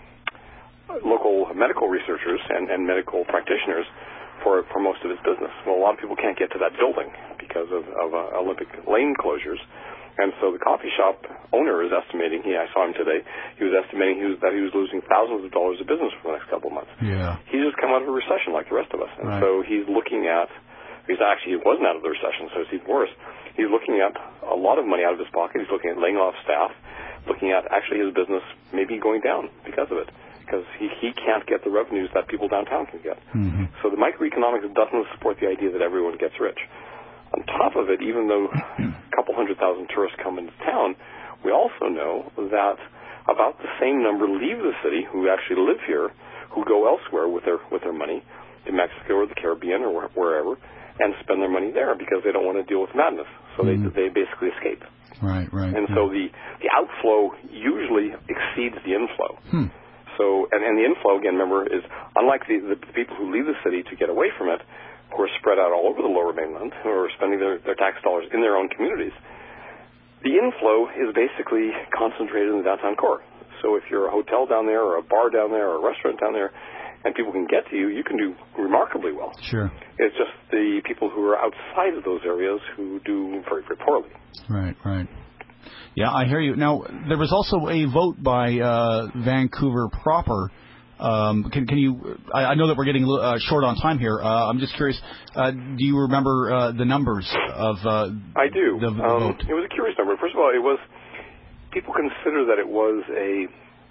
local medical researchers and, and medical practitioners for for most of its business. Well, a lot of people can't get to that building because of, of uh, Olympic lane closures. And so the coffee shop owner is estimating, he, I saw him today, he was estimating he was, that he was losing thousands of dollars of business for the next couple of months. Yeah. He's just come out of a recession like the rest of us. And right. so he's looking at, he's actually, he wasn't out of the recession, so it's even worse. He's looking at a lot of money out of his pocket. He's looking at laying off staff, looking at actually his business maybe going down because of it, because he, he can't get the revenues that people downtown can get. Mm-hmm. So the microeconomics doesn't support the idea that everyone gets rich. On top of it, even though a couple hundred thousand tourists come into town, we also know that about the same number leave the city who actually live here, who go elsewhere with their with their money, to Mexico or the Caribbean or wherever, and spend their money there because they don't want to deal with madness. So mm-hmm. they they basically escape. Right, right. And yeah. so the, the outflow usually exceeds the inflow. Hmm. So and, and the inflow, again, remember, is unlike the, the people who leave the city to get away from it, who are spread out all over the Lower Mainland, who are spending their, their tax dollars in their own communities, the inflow is basically concentrated in the downtown core. So if you're a hotel down there or a bar down there or a restaurant down there and people can get to you, you can do remarkably well. Sure. It's just the people who are outside of those areas who do very, very poorly. Right, right. Yeah, I hear you. Now, there was also a vote by uh, Vancouver proper. Um, can, can you? I, I know that we're getting uh, short on time here. Uh, I'm just curious. Uh, do you remember uh, the numbers of? Uh, I do. The, the um, vote? It was a curious number. First of all, it was. People consider that it was a,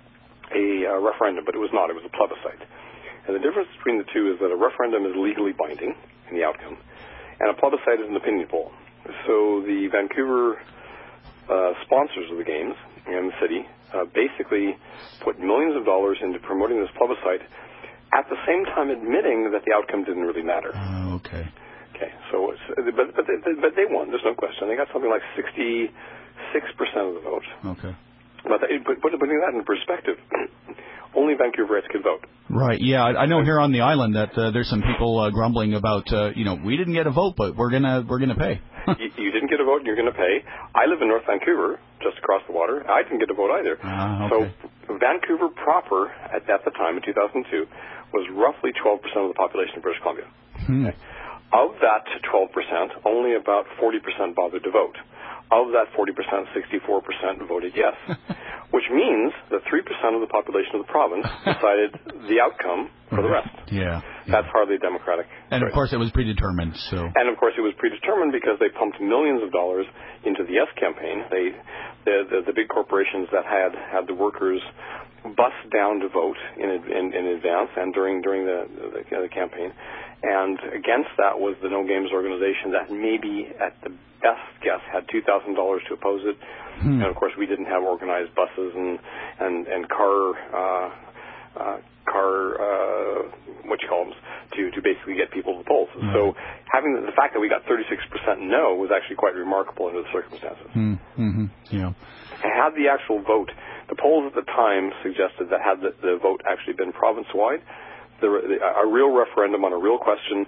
a a referendum, but it was not. It was a plebiscite. And the difference between the two is that a referendum is legally binding in the outcome, and a plebiscite is an opinion poll. So the Vancouver uh, sponsors of the games and the city uh, basically put millions of dollars into promoting this plebiscite, at the same time admitting that the outcome didn't really matter. Oh, okay. Okay. So, it's, but but they, but they won. There's no question. They got something like sixty-six percent of the vote. Okay. But, they, but putting that in perspective, only Vancouverites could vote. Right. Yeah, I, I know here on the island that uh, there's some people uh, grumbling about, uh, you know, we didn't get a vote, but we're gonna we're gonna pay. you, you didn't get a vote, and you're going to pay. I live in North Vancouver, just across the water. I didn't get a vote either. Ah, okay. So Vancouver proper, at, at the time in two thousand two, was roughly twelve percent of the population of British Columbia. Hmm. Okay. Of that twelve percent, only about forty percent bothered to vote. Of that forty percent, sixty-four percent voted yes, which means that three percent of the population of the province decided the outcome for the rest. Yeah. That's yeah. hardly democratic. And, of course, it was predetermined. So. And, of course, it was predetermined because they pumped millions of dollars into the Yes campaign. They, the, the, the big corporations that had, had the workers bus down to vote in, in, in advance and during, during the, the, the campaign. And against that was the No Games organization that maybe at the best guess had two thousand dollars to oppose it. Hmm. And, of course, we didn't have organized buses and, and, and car, uh, uh, car, uh, what you call them, to, to basically get people to the polls. Hmm. So having the, the fact that we got thirty-six percent no was actually quite remarkable under the circumstances. Hmm. Mm-hmm. Yeah. Had the actual vote, the polls at the time suggested that had the, the vote actually been province-wide, The, the, a real referendum on a real question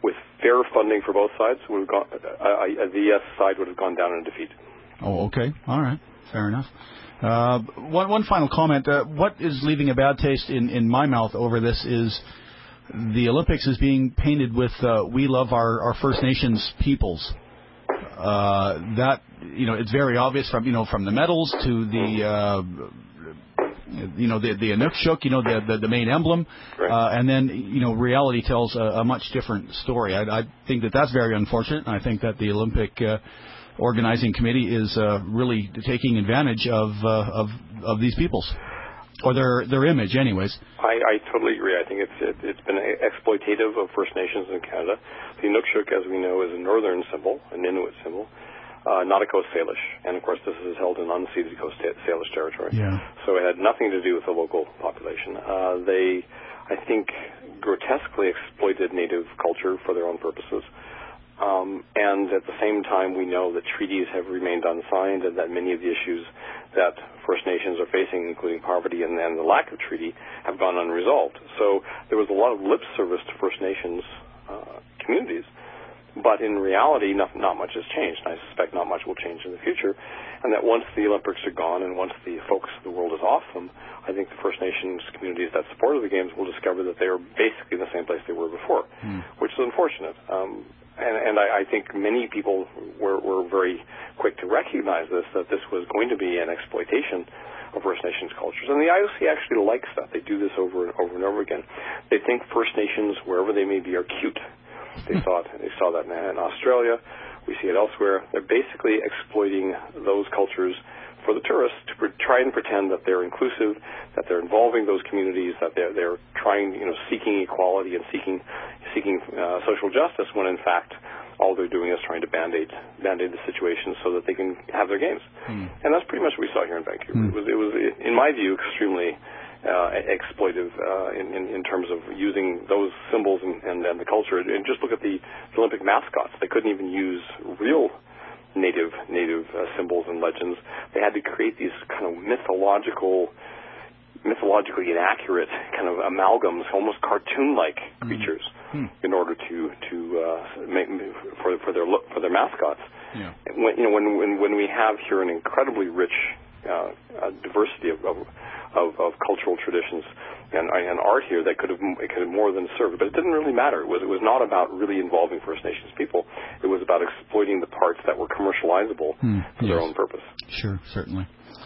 with fair funding for both sides, would have gone, uh, the yes side would have gone down in defeat. Oh, okay. All right. Fair enough. Uh, one, one final comment. Uh, what is leaving a bad taste in, in my mouth over this is the Olympics is being painted with uh, we love our, our First Nations peoples. Uh, that, you know, it's very obvious from, you know, from the medals to the, uh, you know, the, the Inukshuk, you know, the, the, the main emblem. Right. Uh, and then, you know, reality tells a, a much different story. I, I think that that's very unfortunate. I think that the Olympic uh, organizing committee is uh, really taking advantage of, uh, of of these peoples, or their their image, anyways. I, I totally agree. I think it's it, it's been exploitative of First Nations in Canada. The Inukshuk, as we know, is a northern symbol, an Inuit symbol, uh, not a Coast Salish, and of course this is held in unceded Coast Salish territory. Yeah. So it had nothing to do with the local population. Uh, they, I think, grotesquely exploited Native culture for their own purposes. Um, and at the same time, we know that treaties have remained unsigned and that many of the issues that First Nations are facing, including poverty and, and the lack of treaty, have gone unresolved. So there was a lot of lip service to First Nations uh, communities. But in reality, not, not much has changed, and I suspect not much will change in the future. And that once the Olympics are gone and once the focus of the world is off them, I think the First Nations communities that supported the Games will discover that they are basically in the same place they were before, mm. which is unfortunate. Um, and and I, I think many people were, were very quick to recognize this, that this was going to be an exploitation of First Nations cultures. And the I O C actually likes that. They do this over and over and over again. They think First Nations, wherever they may be, are cute. They saw it. They saw that in Australia. We see it elsewhere. They're basically exploiting those cultures for the tourists to pre- try and pretend that they're inclusive, that they're involving those communities, that they're they're trying, you know, seeking equality and seeking seeking uh, social justice. When in fact, all they're doing is trying to band-aid band-aid the situation so that they can have their games. Mm. And that's pretty much what we saw here in Vancouver. Mm. It was, it was, in my view, extremely Uh, exploitive uh, in, in, in terms of using those symbols and, and, and the culture. And just look at the, the Olympic mascots. They couldn't even use real native native uh, symbols and legends. They had to create these kind of mythological, mythologically inaccurate kind of amalgams, almost cartoon-like mm. creatures, mm. in order to to uh, make for for their look for their mascots. Yeah. When, you know, when when when we have here an incredibly rich uh, uh, diversity of, of Of, of cultural traditions and, and art here that could have it could have more than served, but it didn't really matter. It was it was not about really involving First Nations people. It was about exploiting the parts that were commercializable mm, for yes. their own purpose. Sure, certainly.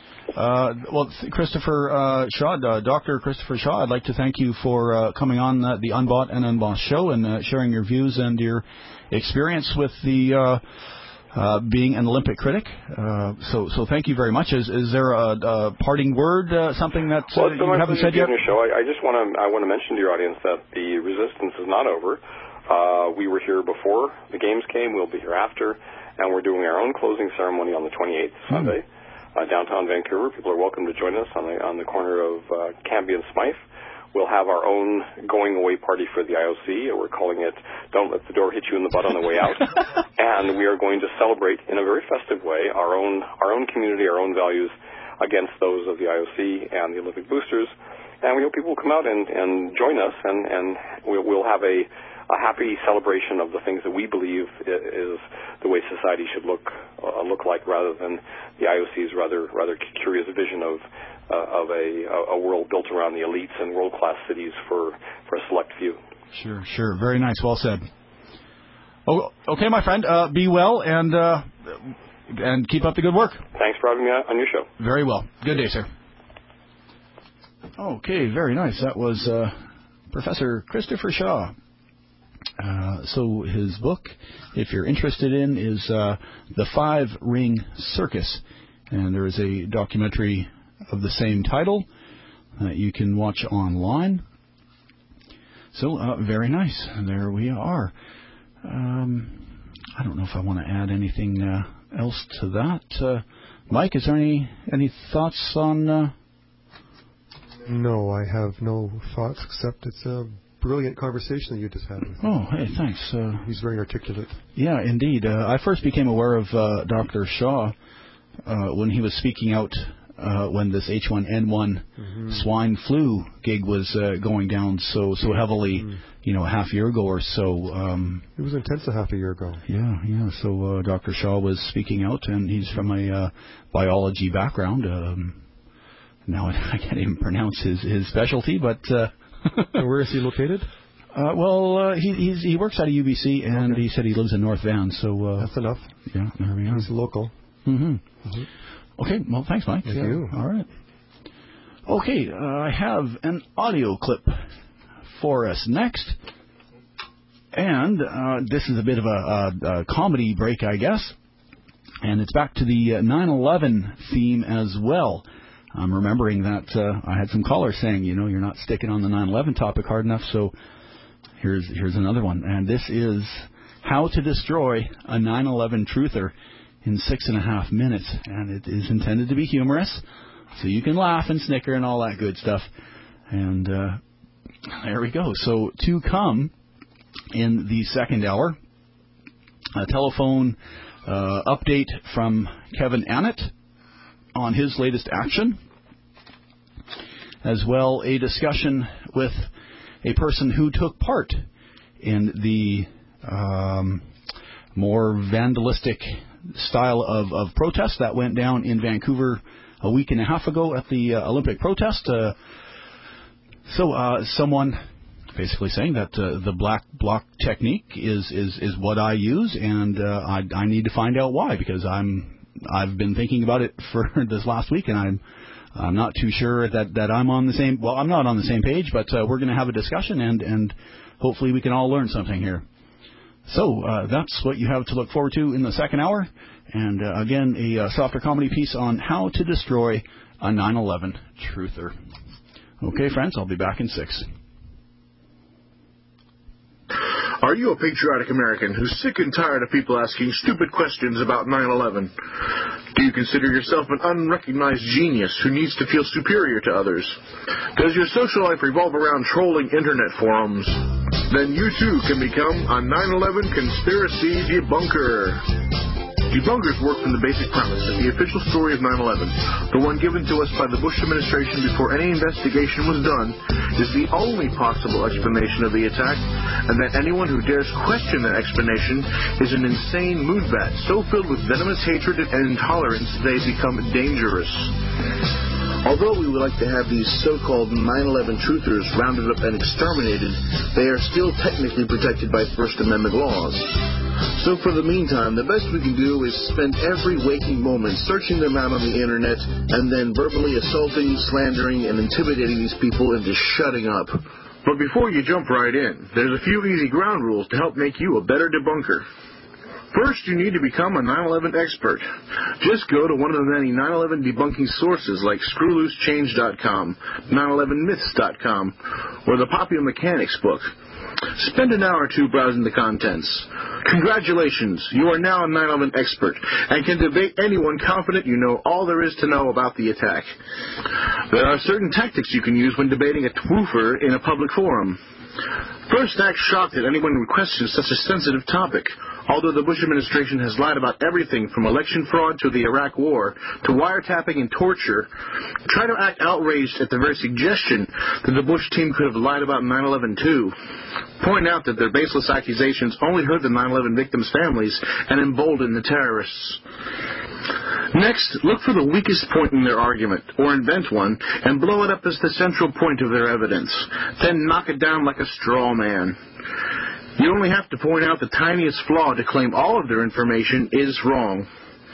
Uh, well, Christopher uh, Shaw, uh, Doctor Christopher Shaw, I'd like to thank you for uh, coming on uh, the Unbought and Unbossed show and uh, sharing your views and your experience with the. Uh, Uh, being an Olympic critic, uh, so so thank you very much. Is is there a, a parting word, uh, something that uh, well, you haven't said yet? On your show, I, I just want to I want to mention to your audience that the resistance is not over. Uh, we were here before the games came. We'll be here after, and we're doing our own closing ceremony on the twenty-eighth, mm. Sunday, uh, downtown Vancouver. People are welcome to join us on the on the corner of uh, Cambie and Smythe. We'll have our own going-away party for the I O C. We're calling it Don't Let the Door Hit You in the Butt on the Way Out. And we are going to celebrate in a very festive way our own our own community, our own values against those of the I O C and the Olympic boosters. And we hope people will come out and, and join us, and, and we'll, we'll have a, a happy celebration of the things that we believe is the way society should look uh, look like, rather than the I O C's rather rather curious vision of Uh, of a, a world built around the elites and world-class cities for, for a select few. Sure, sure. Very nice. Well said. Oh, okay, my friend. Uh, be well and uh, and keep up the good work. Thanks for having me on your show. Very well. Good day, sir. Okay, very nice. That was uh, Professor Christopher Shaw. Uh, so his book, if you're interested in, is uh, The Five Ring Circus. And there is a documentary of the same title that you can watch online. So, uh, very nice. There we are. Um, I don't know if I want to add anything uh, else to that. Uh, Mike, is there any, any thoughts on... Uh... No, I have no thoughts, except it's a brilliant conversation that you just had with him. Oh, hey, thanks. Uh, He's very articulate. Yeah, indeed. Uh, I first became aware of uh, Doctor Shaw uh, when he was speaking out uh, when this H one N one mm-hmm. swine flu gig was uh, going down so so heavily, mm. you know, a half year ago or so. Um, it was intense a half a year ago. Yeah, yeah. So uh, Doctor Shaw was speaking out, and he's from a uh, biology background. Um, now I can't even pronounce his, his specialty, but... Uh, and where is he located? Uh, well, uh, he he's, he works at a U B C, and okay. he said he lives in North Van, so... Uh, That's enough. Yeah, there we are. He's local. Mm-hmm. Mm-hmm. Okay, well, thanks, Mike. Thank yeah. you. All right. Okay, uh, I have an audio clip for us next. And uh, this is a bit of a, a, a comedy break, I guess. And it's back to the nine eleven theme as well. I'm remembering that uh, I had some callers saying, you know, you're not sticking on the nine eleven topic hard enough, so here's here's another one. And this is how to destroy a nine eleven truther in six and a half minutes. And it is intended to be humorous, so you can laugh and snicker and all that good stuff. And uh, there we go. So to come in the second hour, a telephone uh, update from Kevin Annett on his latest action, as well a discussion with a person who took part in the um, more vandalistic style of, of protest that went down in Vancouver a week and a half ago at the uh, Olympic protest. Uh, so uh, someone basically saying that uh, the black bloc technique is, is, is what I use, and uh, I, I need to find out why, because I'm I've been thinking about it for this last week, and I'm I'm not too sure that, that I'm on the same. Well, I'm not on the same page, but uh, we're going to have a discussion, and, and hopefully we can all learn something here. So uh, that's what you have to look forward to in the second hour, and uh, again a uh, softer comedy piece on how to destroy a nine eleven truther. Okay, friends, I'll be back in six. Are you a patriotic American who's sick and tired of people asking stupid questions about nine eleven? Do you consider yourself an unrecognized genius who needs to feel superior to others? Does your social life revolve around trolling internet forums? Then you too can become a nine eleven conspiracy debunker. Debunkers work from the basic premise that the official story of nine eleven, the one given to us by the Bush administration before any investigation was done, is the only possible explanation of the attack, and that anyone who dares question that explanation is an insane moodbat so filled with venomous hatred and intolerance they become dangerous. Although we would like to have these so-called nine eleven truthers rounded up and exterminated, they are still technically protected by First Amendment laws. So for the meantime, the best we can do is spend every waking moment searching them out on the internet and then verbally assaulting, slandering, and intimidating these people into shutting up. But before you jump right in, there's a few easy ground rules to help make you a better debunker. First, you need to become a nine eleven expert. Just go to one of the many nine eleven debunking sources like screw loose change dot com, nine eleven myths dot com, or the Popular Mechanics book. Spend an hour or two browsing the contents. Congratulations, you are now a nine eleven expert and can debate anyone confident you know all there is to know about the attack. There are certain tactics you can use when debating a twoofer in a public forum. First, act shocked that anyone would question such a sensitive topic. Although the Bush administration has lied about everything from election fraud to the Iraq War to wiretapping and torture, try to act outraged at the very suggestion that the Bush team could have lied about nine eleven too. Point out that their baseless accusations only hurt the nine eleven victims' families and embolden the terrorists. Next, look for the weakest point in their argument, or invent one, and blow it up as the central point of their evidence. Then knock it down like a straw man. You only have to point out the tiniest flaw to claim all of their information is wrong.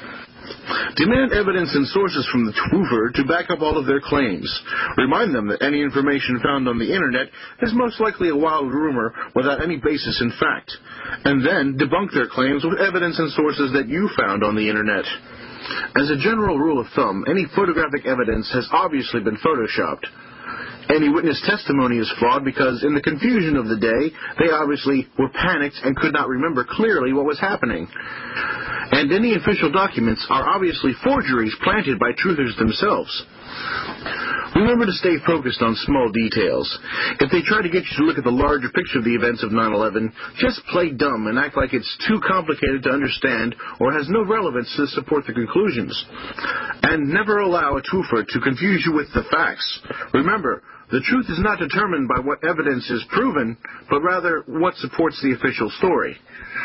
Demand evidence and sources from the twoofer to back up all of their claims. Remind them that any information found on the internet is most likely a wild rumor without any basis in fact. And then debunk their claims with evidence and sources that you found on the internet. As a general rule of thumb, any photographic evidence has obviously been photoshopped. Any witness testimony is flawed because in the confusion of the day, they obviously were panicked and could not remember clearly what was happening. And any official documents are obviously forgeries planted by truthers themselves. Remember to stay focused on small details. If they try to get you to look at the larger picture of the events of nine eleven, just play dumb and act like it's too complicated to understand or has no relevance to support the conclusions. And never allow a twofer to confuse you with the facts. Remember, the truth is not determined by what evidence is proven, but rather what supports the official story.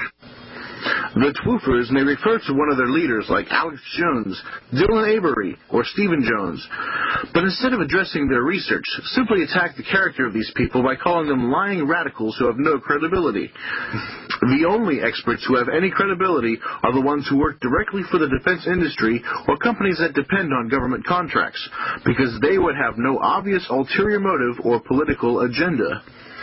The twoofers may refer to one of their leaders like Alex Jones, Dylan Avery, or Stephen Jones. But instead of addressing their research, simply attack the character of these people by calling them lying radicals who have no credibility. The only experts who have any credibility are the ones who work directly for the defense industry or companies that depend on government contracts, because they would have no obvious ulterior motive or political agenda.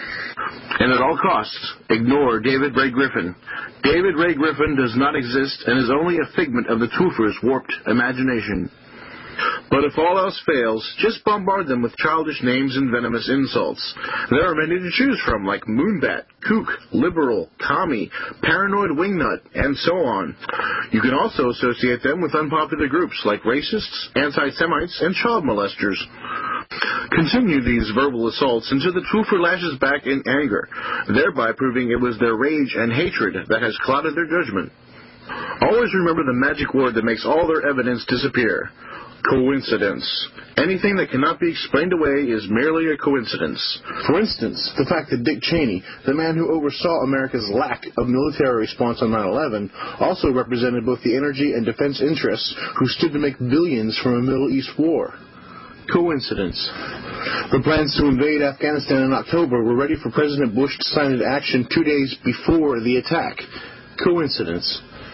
And at all costs, ignore David Ray Griffin. David Ray Griffin does not exist and is only a figment of the twoofer's warped imagination. But if all else fails, just bombard them with childish names and venomous insults. There are many to choose from, like Moonbat, Kook, Liberal, Commie, Paranoid Wingnut, and so on. You can also associate them with unpopular groups like racists, anti-Semites, and child molesters. Continue these verbal assaults until the twoofer lashes back in anger, thereby proving it was their rage and hatred that has clouded their judgment. Always remember the magic word that makes all their evidence disappear. Coincidence. Anything that cannot be explained away is merely a coincidence. For instance, the fact that Dick Cheney, the man who oversaw America's lack of military response on nine eleven, also represented both the energy and defense interests who stood to make billions from a Middle East war. Coincidence. The plans to invade Afghanistan in October were ready for President Bush to sign into action two days before the attack. Coincidence.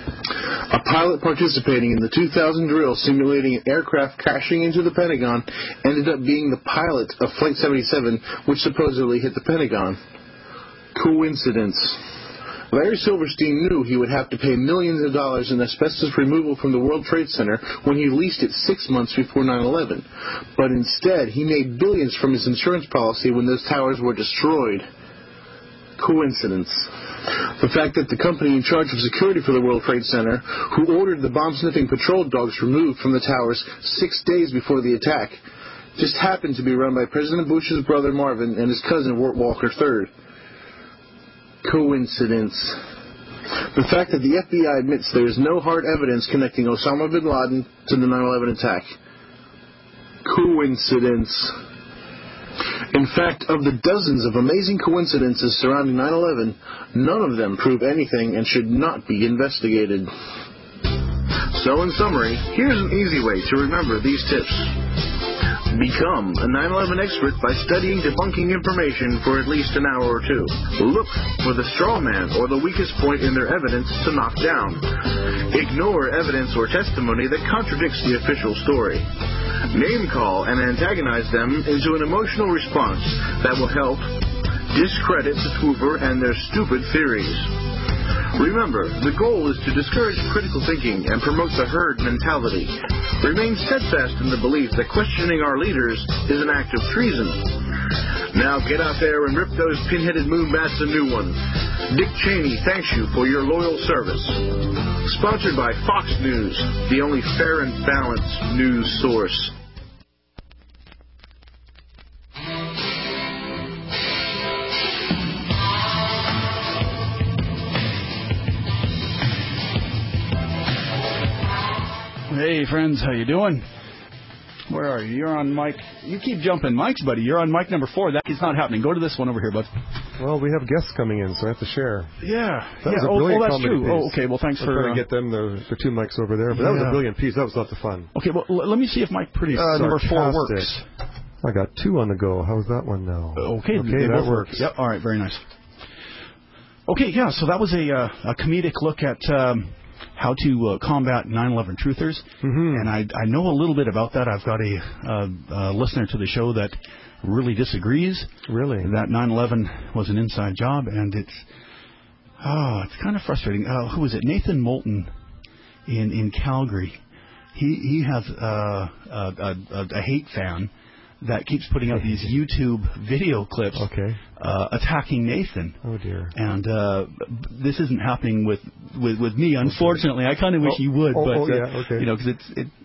A pilot participating in the two thousand drill simulating an aircraft crashing into the Pentagon ended up being the pilot of Flight seventy-seven, which supposedly hit the Pentagon. Coincidence. Larry Silverstein knew he would have to pay millions of dollars in asbestos removal from the World Trade Center when he leased it six months before nine eleven. But instead, he made billions from his insurance policy when those towers were destroyed. Coincidence. The fact that the company in charge of security for the World Trade Center, who ordered the bomb-sniffing patrol dogs removed from the towers six days before the attack, just happened to be run by President Bush's brother Marvin and his cousin Wirt Walker the third. Coincidence. The fact that the F B I admits there is no hard evidence connecting Osama bin Laden to the nine eleven attack. Coincidence. In fact, of the dozens of amazing coincidences surrounding nine eleven, none of them prove anything and should not be investigated. So in summary, here's an easy way to remember these tips. Become a nine eleven expert by studying debunking information for at least an hour or two. Look for the straw man or the weakest point in their evidence to knock down. Ignore evidence or testimony that contradicts the official story. Name call and antagonize them into an emotional response that will help discredit the twoofer and their stupid theories. Remember, the goal is to discourage critical thinking and promote the herd mentality. Remain steadfast in the belief that questioning our leaders is an act of treason. Now get out there and rip those pinheaded moonbats a new one. Dick Cheney thanks you for your loyal service. Sponsored by Fox News, the only fair and balanced news source. Hey, friends, how you doing? Where are you? You're on mic. You keep jumping mics, buddy. You're on mic number four. That is not happening. Go to this one over here, bud. Well, we have guests coming in, so I have to share. Yeah. That yeah. was a oh, brilliant oh, that's comedy true. piece. Oh, okay. Well, thanks We're for... trying Uh, to get them the, the two mics over there, but that was yeah. a brilliant piece. That was lots of fun. Okay, well, l- let me see if mic pretty uh, number four works. I got two on the go. How's that one now? Okay, okay that works. Yep, all right, very nice. Okay, yeah, so that was a, uh, a comedic look at... Um, how to uh, combat nine eleven truthers, mm-hmm. and I, I know a little bit about that. I've got a, uh, a listener to the show that really disagrees. Really? That nine eleven was an inside job, and it's oh, it's kind of frustrating. Uh, who was it? Nathan Moulton in, in Calgary. He he has uh, a, a, a hate fan that keeps putting out these YouTube video clips okay. uh, attacking Nathan. Oh, dear. And uh, this isn't happening with, with, with me, unfortunately. I kind of wish oh, he would, oh, but, oh, uh, yeah, okay. you know, because it's, it, it,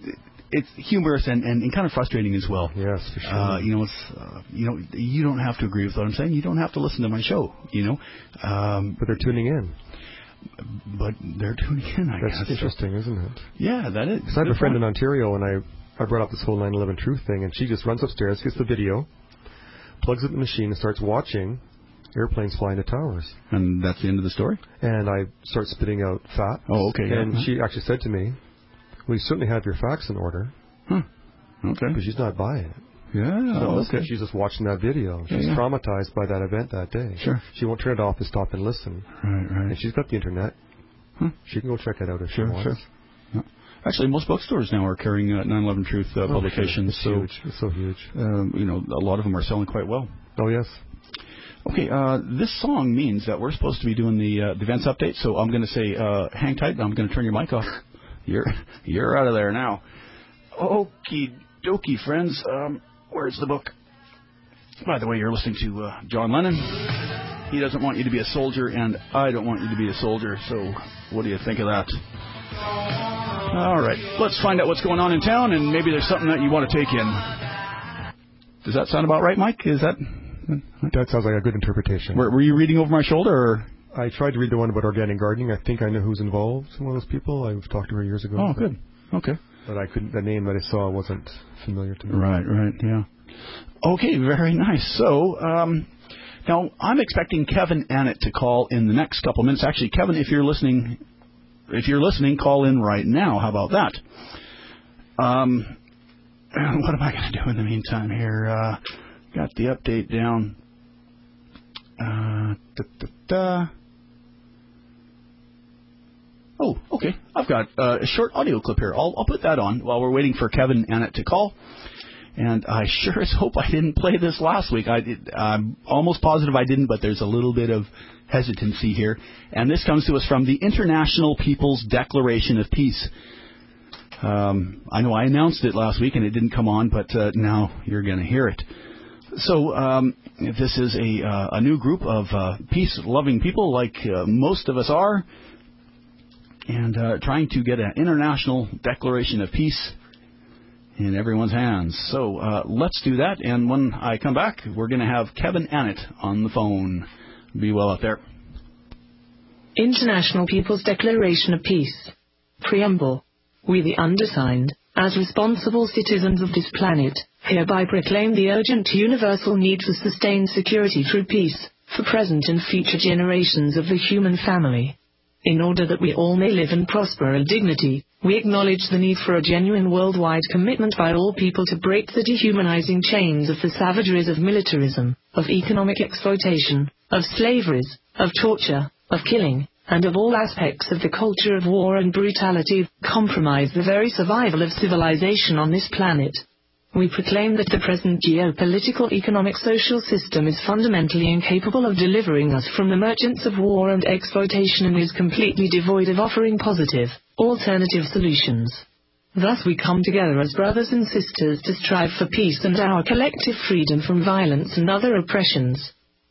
it's humorous and, and, and kind of frustrating as well. Yes, for sure. Uh, you know, it's uh, you know, you don't have to agree with what I'm saying. You don't have to listen to my show. You know, um, but they're tuning in. But they're tuning in. I That's guess. interesting, isn't it? Yeah, that is. Because I have a friend in Ontario, and I I brought up this whole nine eleven truth thing, and she just runs upstairs, gets the video, plugs it in the machine, and starts watching airplanes flying to towers. And that's the end of the story? And I start spitting out facts. Oh, okay. And yeah. she actually said to me, well, you certainly have your facts in order. Huh. Okay. But she's not buying it. Yeah, so okay. She's just watching that video. She's yeah, yeah. traumatized by that event that day. Sure. She won't turn it off to stop and listen. Right, right. And she's got the internet. Huh. She can go check it out if sure, she wants. Sure. Yeah. Actually, most bookstores now are carrying uh, nine eleven Truth uh, oh, publications. Sure. It's so, huge. It's so huge. Um, you know, a lot of them are selling quite well. Oh, yes. Okay, uh, this song means that we're supposed to be doing the, uh, the events update, so I'm going to say, uh, hang tight, and I'm going to turn your mic off. You're you're out of there now. Okie dokie, friends. Um, where's the book? By the way, you're listening to uh, John Lennon. He doesn't want you to be a soldier, and I don't want you to be a soldier, so what do you think of that? All right, let's find out what's going on in town, and maybe there's something that you want to take in. Does that sound about right, Mike? Is that... That sounds like a good interpretation. Were, were you reading over my shoulder? Or? I tried to read the one about organic gardening. I think I know who's involved. One of those people. I've talked to her years ago. Oh, but, good. Okay. But I couldn't. The name that I saw wasn't familiar to me. Right, right, yeah. Okay, very nice. So, um, now I'm expecting Kevin Annett to call in the next couple of minutes. Actually, Kevin, if you're listening, if you're listening, call in right now. How about that? Um, what am I going to do in the meantime here? Uh, Got the update down. Uh, da, da, da. Oh, okay. I've got uh, a short audio clip here. I'll, I'll put that on while we're waiting for Kevin Annett to call. And I sure as hope I didn't play this last week. I did, I'm almost positive I didn't, but there's a little bit of hesitancy here. And this comes to us from the International People's Declaration of Peace. Um, I know I announced it last week and it didn't come on, but uh, now you're going to hear it. So um, this is a, uh, a new group of uh, peace-loving people, like uh, most of us are, and uh, trying to get an international declaration of peace in everyone's hands. So uh, let's do that, and when I come back, we're going to have Kevin Annett on the phone. Be well out there. International People's Declaration of Peace. Preamble. We the undersigned, as responsible citizens of this planet, hereby proclaim the urgent universal need for sustained security through peace, for present and future generations of the human family. In order that we all may live and prosper in dignity, we acknowledge the need for a genuine worldwide commitment by all people to break the dehumanizing chains of the savageries of militarism, of economic exploitation, of slaveries, of torture, of killing, and of all aspects of the culture of war and brutality, compromise the very survival of civilization on this planet. We proclaim that the present geopolitical, economic, social system is fundamentally incapable of delivering us from the merchants of war and exploitation and is completely devoid of offering positive, alternative solutions. Thus we come together as brothers and sisters to strive for peace and our collective freedom from violence and other oppressions.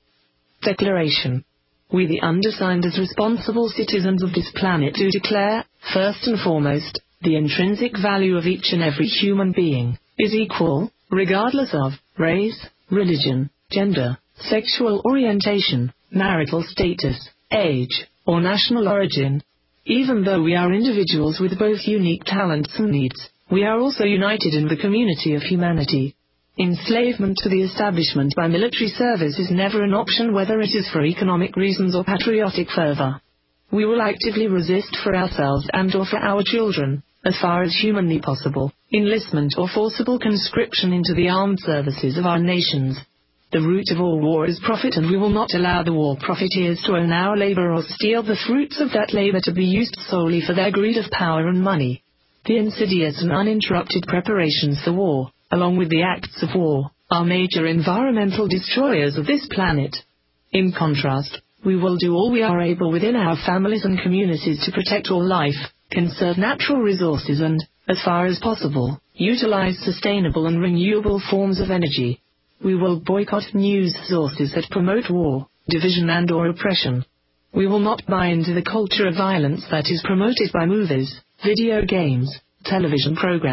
Declaration. We the undersigned as responsible citizens of this planet do declare, first and foremost, the intrinsic value of each and every human being is equal, regardless of race, religion, gender, sexual orientation, marital status, age, or national origin. Even though we are individuals with both unique talents and needs, we are also united in the community of humanity. Enslavement to the establishment by military service is never an option, whether it is for economic reasons or patriotic fervor. We will actively resist for ourselves and or for our children, as far as humanly possible, enlistment or forcible conscription into the armed services of our nations. The root of all war is profit, and we will not allow the war profiteers to own our labor or steal the fruits of that labor to be used solely for their greed of power and money. The insidious and uninterrupted preparations for war, along with the acts of war, are major environmental destroyers of this planet. In contrast, we will do all we are able within our families and communities to protect all life, conserve natural resources and, as far as possible, utilize sustainable and renewable forms of energy. We will boycott news sources that promote war, division and or oppression. We will not buy into the culture of violence that is promoted by movies, video games, television programming,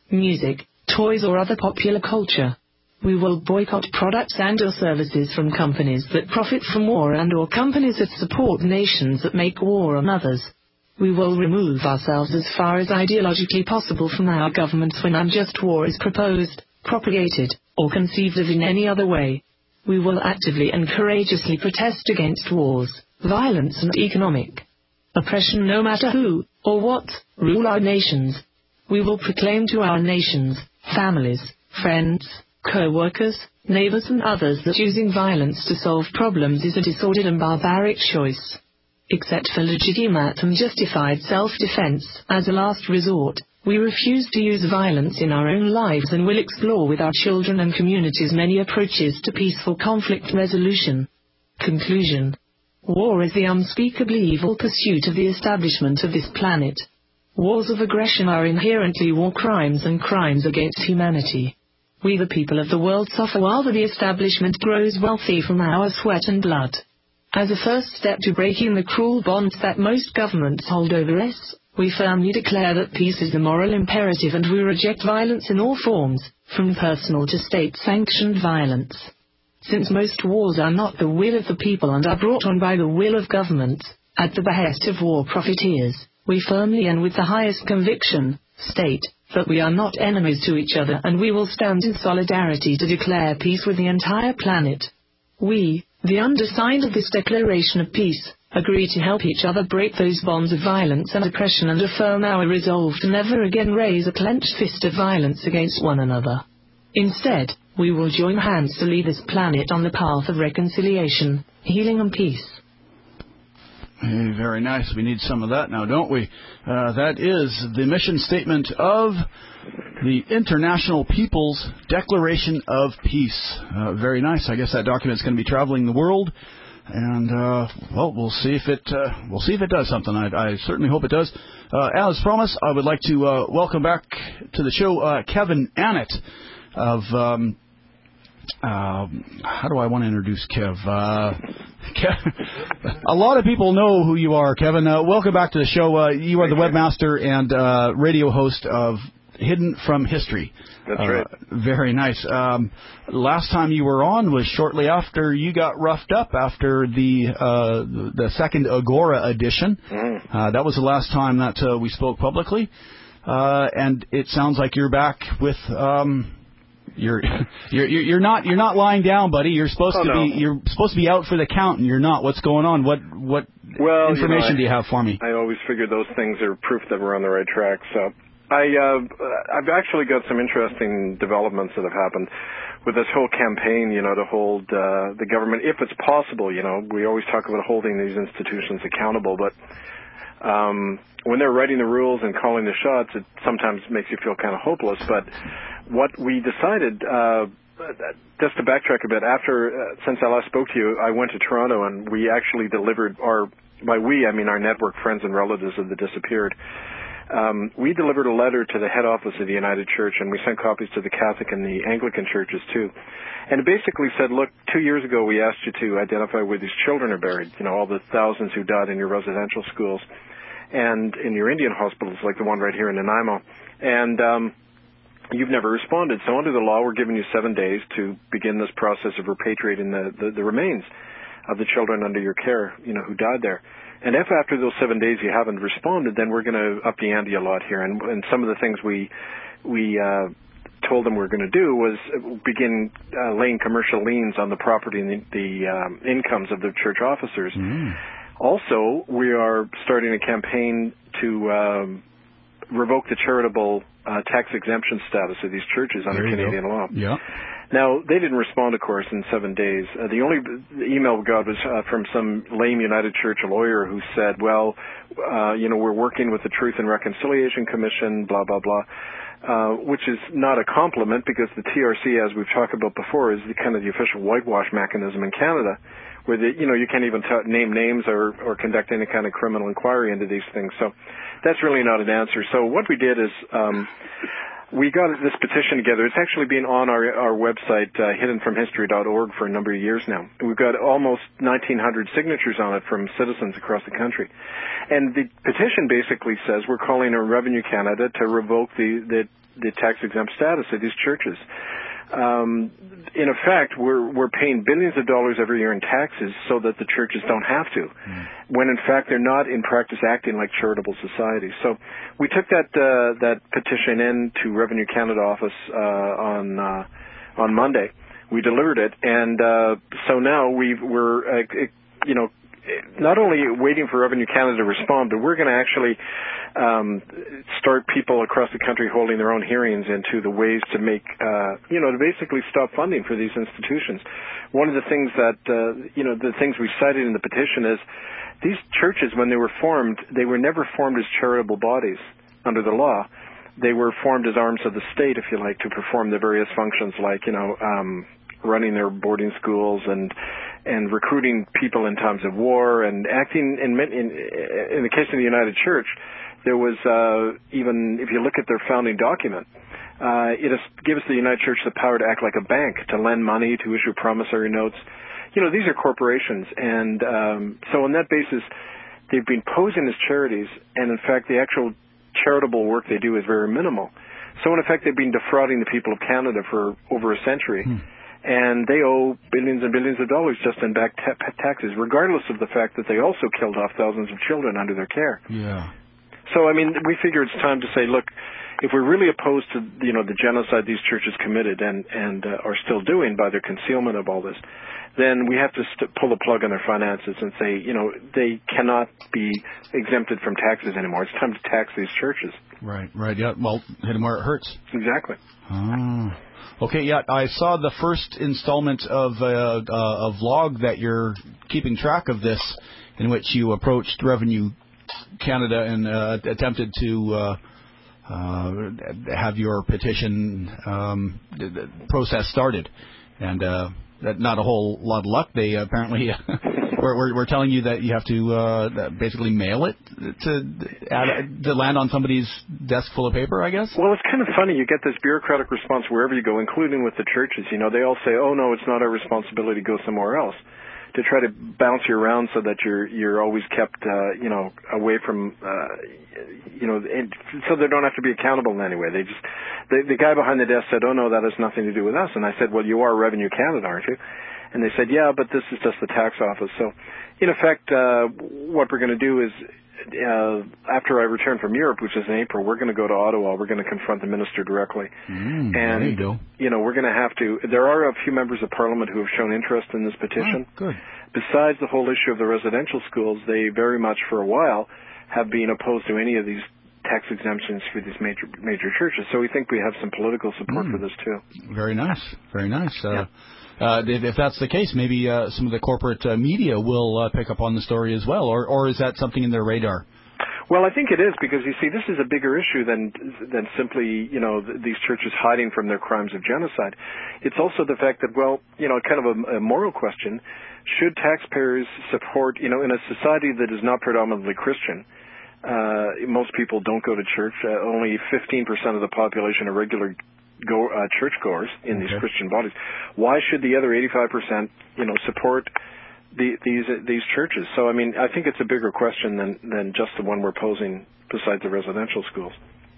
music, toys or other popular culture. We will boycott products and or services from companies that profit from war and or companies that support nations that make war on others. We will remove ourselves as far as ideologically possible from our governments when unjust war is proposed, propagated, or conceived of in any other way. We will actively and courageously protest against wars, violence and economic oppression no matter who, or what, rule our nations. We will proclaim to our nations, families, friends, co-workers, neighbors and others that using violence to solve problems is a disordered and barbaric choice. Except for legitimate and justified self-defense, as a last resort, we refuse to use violence in our own lives and will explore with our children and communities many approaches to peaceful conflict resolution. Conclusion. War is the unspeakably evil pursuit of the establishment of this planet. Wars of aggression are inherently war crimes and crimes against humanity. We the people of the world suffer while the establishment grows wealthy from our sweat and blood. As a first step to breaking the cruel bonds that most governments hold over us, we firmly declare that peace is the moral imperative and we reject violence in all forms, from personal to state-sanctioned violence. Since most wars are not the will of the people and are brought on by the will of governments, at the behest of war profiteers, we firmly and with the highest conviction, state, that we are not enemies to each other and we will stand in solidarity to declare peace with the entire planet. We, the undersigned of this declaration of peace, agree to help each other break those bonds of violence and oppression and affirm our resolve to never again raise a clenched fist of violence against one another. Instead, we will join hands to lead this planet on the path of reconciliation, healing and peace. Hey, very nice. We need some of that now, don't we? Uh, that is the mission statement of the International People's Declaration of Peace. Uh, very nice. I guess that document's going to be traveling the world, and uh, well, we'll see if it uh, we'll see if it does something. I, I certainly hope it does. Uh, as promised, I would like to uh, welcome back to the show uh, Kevin Annett of. Um, Uh, how do I want to introduce Kev? Uh, Kev a lot of people know who you are, Kevin. Uh, welcome back to the show. Uh, you are the webmaster and uh, radio host of Hidden from History. That's uh, right. Very nice. Um, last time you were on was shortly after you got roughed up after the uh, the second Agora edition. Mm. Uh, that was the last time that uh, we spoke publicly. Uh, and it sounds like you're back with... Um, You're you're you're not you're not lying down, buddy. You're supposed oh, to no. be you're supposed to be out for the count, and you're not. What's going on? What what well, information you know, I, do you have for me? I always figured those things are proof that we're on the right track. So I uh, I've actually got some interesting developments that have happened with this whole campaign. You know, to hold uh, the government, if it's possible. You know, we always talk about holding these institutions accountable, but um, when they're writing the rules and calling the shots, it sometimes makes you feel kind of hopeless. But what we decided, uh, just to backtrack a bit, after, uh, since I last spoke to you, I went to Toronto and we actually delivered our, by we, I mean our network friends and relatives of the disappeared. Um, we delivered a letter to the head office of the United Church, and we sent copies to the Catholic and the Anglican churches too. And it basically said, look, two years ago we asked you to identify where these children are buried, you know, all the thousands who died in your residential schools and in your Indian hospitals, like the one right here in Nanaimo. And um, you've never responded. So under the law, we're giving you seven days to begin this process of repatriating the, the, the remains of the children under your care, you know, who died there. And if after those seven days you haven't responded, then we're going to up the ante a lot here. And, and some of the things we we uh, told them we were going to do was begin uh, laying commercial liens on the property and the, the um, incomes of the church officers. Mm. Also, we are starting a campaign to um, revoke the charitable uh, tax exemption status of these churches under Canadian go. law. Yeah. Now, they didn't respond, of course, in seven days. Uh, the only email we got was uh, from some lame United Church lawyer who said, well, uh, you know, we're working with the Truth and Reconciliation Commission, blah, blah, blah, uh, which is not a compliment because the T R C, as we've talked about before, is the kind of the official whitewash mechanism in Canada where, the, you know, you can't even t- name names or, or conduct any kind of criminal inquiry into these things. So that's really not an answer. So what we did is... Um, we got this petition together. It's actually been on our our website, uh, hidden from history dot org, for a number of years now. We've got almost nineteen hundred signatures on it from citizens across the country. And the petition basically says we're calling on Revenue Canada to revoke the, the, the tax-exempt status of these churches. Um, in effect, we're we're paying billions of dollars every year in taxes so that the churches don't have to, mm. when in fact they're not in practice acting like charitable societies. So we took that uh, that petition in to Revenue Canada office uh, on uh, on Monday. We delivered it, and uh, so now we've, we're uh, you know not only waiting for Revenue Canada to respond, but we're going to actually um, start people across the country holding their own hearings into the ways to make, uh, you know, to basically stop funding for these institutions. One of the things that, uh, you know, the things we cited in the petition is these churches, when they were formed, they were never formed as charitable bodies under the law. They were formed as arms of the state, if you like, to perform the various functions like, you know, um, running their boarding schools and and recruiting people in times of war and acting in in, in the case of the United Church, there was uh, even if you look at their founding document, uh, it is, gives the United Church the power to act like a bank, to lend money, to issue promissory notes. You know, these are corporations, and um, so on that basis, they've been posing as charities, and in fact, the actual charitable work they do is very minimal. So in effect, they've been defrauding the people of Canada for over a century. Hmm. And they owe billions and billions of dollars just in back ta- taxes, regardless of the fact that they also killed off thousands of children under their care. Yeah. So, I mean, we figure it's time to say, look, if we're really opposed to, you know, the genocide these churches committed and, and uh, are still doing by their concealment of all this, then we have to st- pull the plug on their finances and say, you know, they cannot be exempted from taxes anymore. It's time to tax these churches. Right, right, yeah. Well, hit them where it hurts. Exactly. Oh. Okay, yeah, I saw the first installment of uh, uh, a vlog that you're keeping track of this, in which you approached Revenue Canada and uh, attempted to uh, uh, have your petition um, process started. And uh, not a whole lot of luck. They apparently we're, we're, we're telling you that you have to uh, basically mail it to add, to land on somebody's desk full of paper, I guess. Well, it's kind of funny. You get this bureaucratic response wherever you go, including with the churches. You know, they all say, "Oh no, it's not our responsibility. Go somewhere else." To try to bounce you around so that you're you're always kept, uh, you know, away from, uh, you know, and so they don't have to be accountable in any way. They just, the, the guy behind the desk said, "Oh no, that has nothing to do with us." And I said, "Well, you are Revenue Canada, aren't you?" And they said, "Yeah, but this is just the tax office." So, in effect, uh, what we're going to do is, uh, after I return from Europe, which is in April, we're going to go to Ottawa. We're going to confront the minister directly. Mm, and, there you go. You know, we're going to have to, there are a few members of Parliament who have shown interest in this petition. Oh, good. Besides the whole issue of the residential schools, they very much, for a while, have been opposed to any of these tax exemptions for these major major churches. So we think we have some political support mm. for this, too. Very nice. Very nice. Uh, yeah. Uh, if, if that's the case, maybe uh, some of the corporate uh, media will uh, pick up on the story as well, or, or is that something in their radar? Well, I think it is, because you see, this is a bigger issue than than simply, you know, th- these churches hiding from their crimes of genocide. It's also the fact that, well, you know, kind of a, a moral question: should taxpayers support, you know, in a society that is not predominantly Christian? Uh, most people don't go to church. Uh, only fifteen percent of the population are regular go uh, churchgoers in okay. these Christian bodies. Why should the other eighty-five percent, you know, support the, these uh, these churches? So, I mean, I think it's a bigger question than than just the one we're posing besides the residential schools.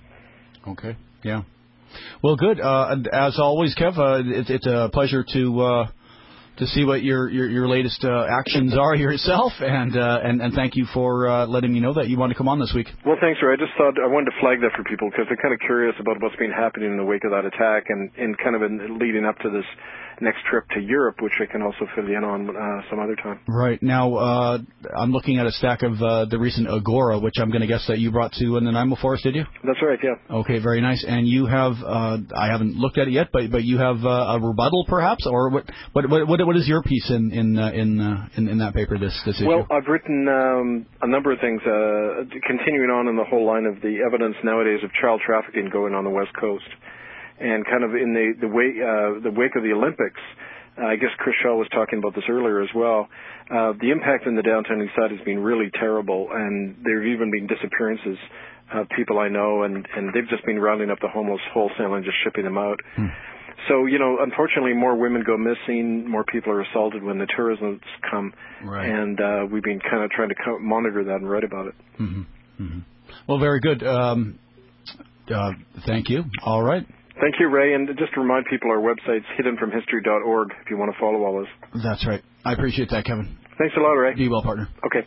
Okay. Yeah. Well, good. Uh, as always, Kev, uh, it's, it's a pleasure to uh, to see what your your, your latest uh, actions are yourself, and uh, and and thank you for uh, letting me know that you want to come on this week. Well, thanks, Ray. I just thought I wanted to flag that for people because they're kind of curious about what's been happening in the wake of that attack, and, and kind of in leading up to this next trip to Europe, which I can also fill you in on uh, some other time. Right. Now, uh, I'm looking at a stack of uh, the recent Agora, which I'm going to guess that you brought to in the Nanaimo Forest, did you? That's right, yeah. Okay, very nice. And you have, uh, I haven't looked at it yet, but but you have uh, a rebuttal, perhaps, or what? What what what is your piece in in uh, in, uh, in in that paper? This this issue. Well, I've written um, a number of things, uh, continuing on in the whole line of the evidence nowadays of child trafficking going on the West Coast. And kind of in the the, way, uh, the wake of the Olympics, Uh, I guess Chris Shaw was talking about this earlier as well. Uh, the impact in the downtown east side has been really terrible, and there have even been disappearances of people I know, and, and they've just been rounding up the homeless wholesale and just shipping them out. Hmm. So, you know, unfortunately, more women go missing, more people are assaulted when the tourists come, right. and uh, we've been kind of trying to co- monitor that and write about it. Mm-hmm. Mm-hmm. Well, very good. Um, uh, thank you. All right. Thank you, Ray. And just to remind people, our website's hidden from history dot org if you want to follow all this. That's right. I appreciate that, Kevin. Thanks a lot, Ray. Be well, partner. Okay.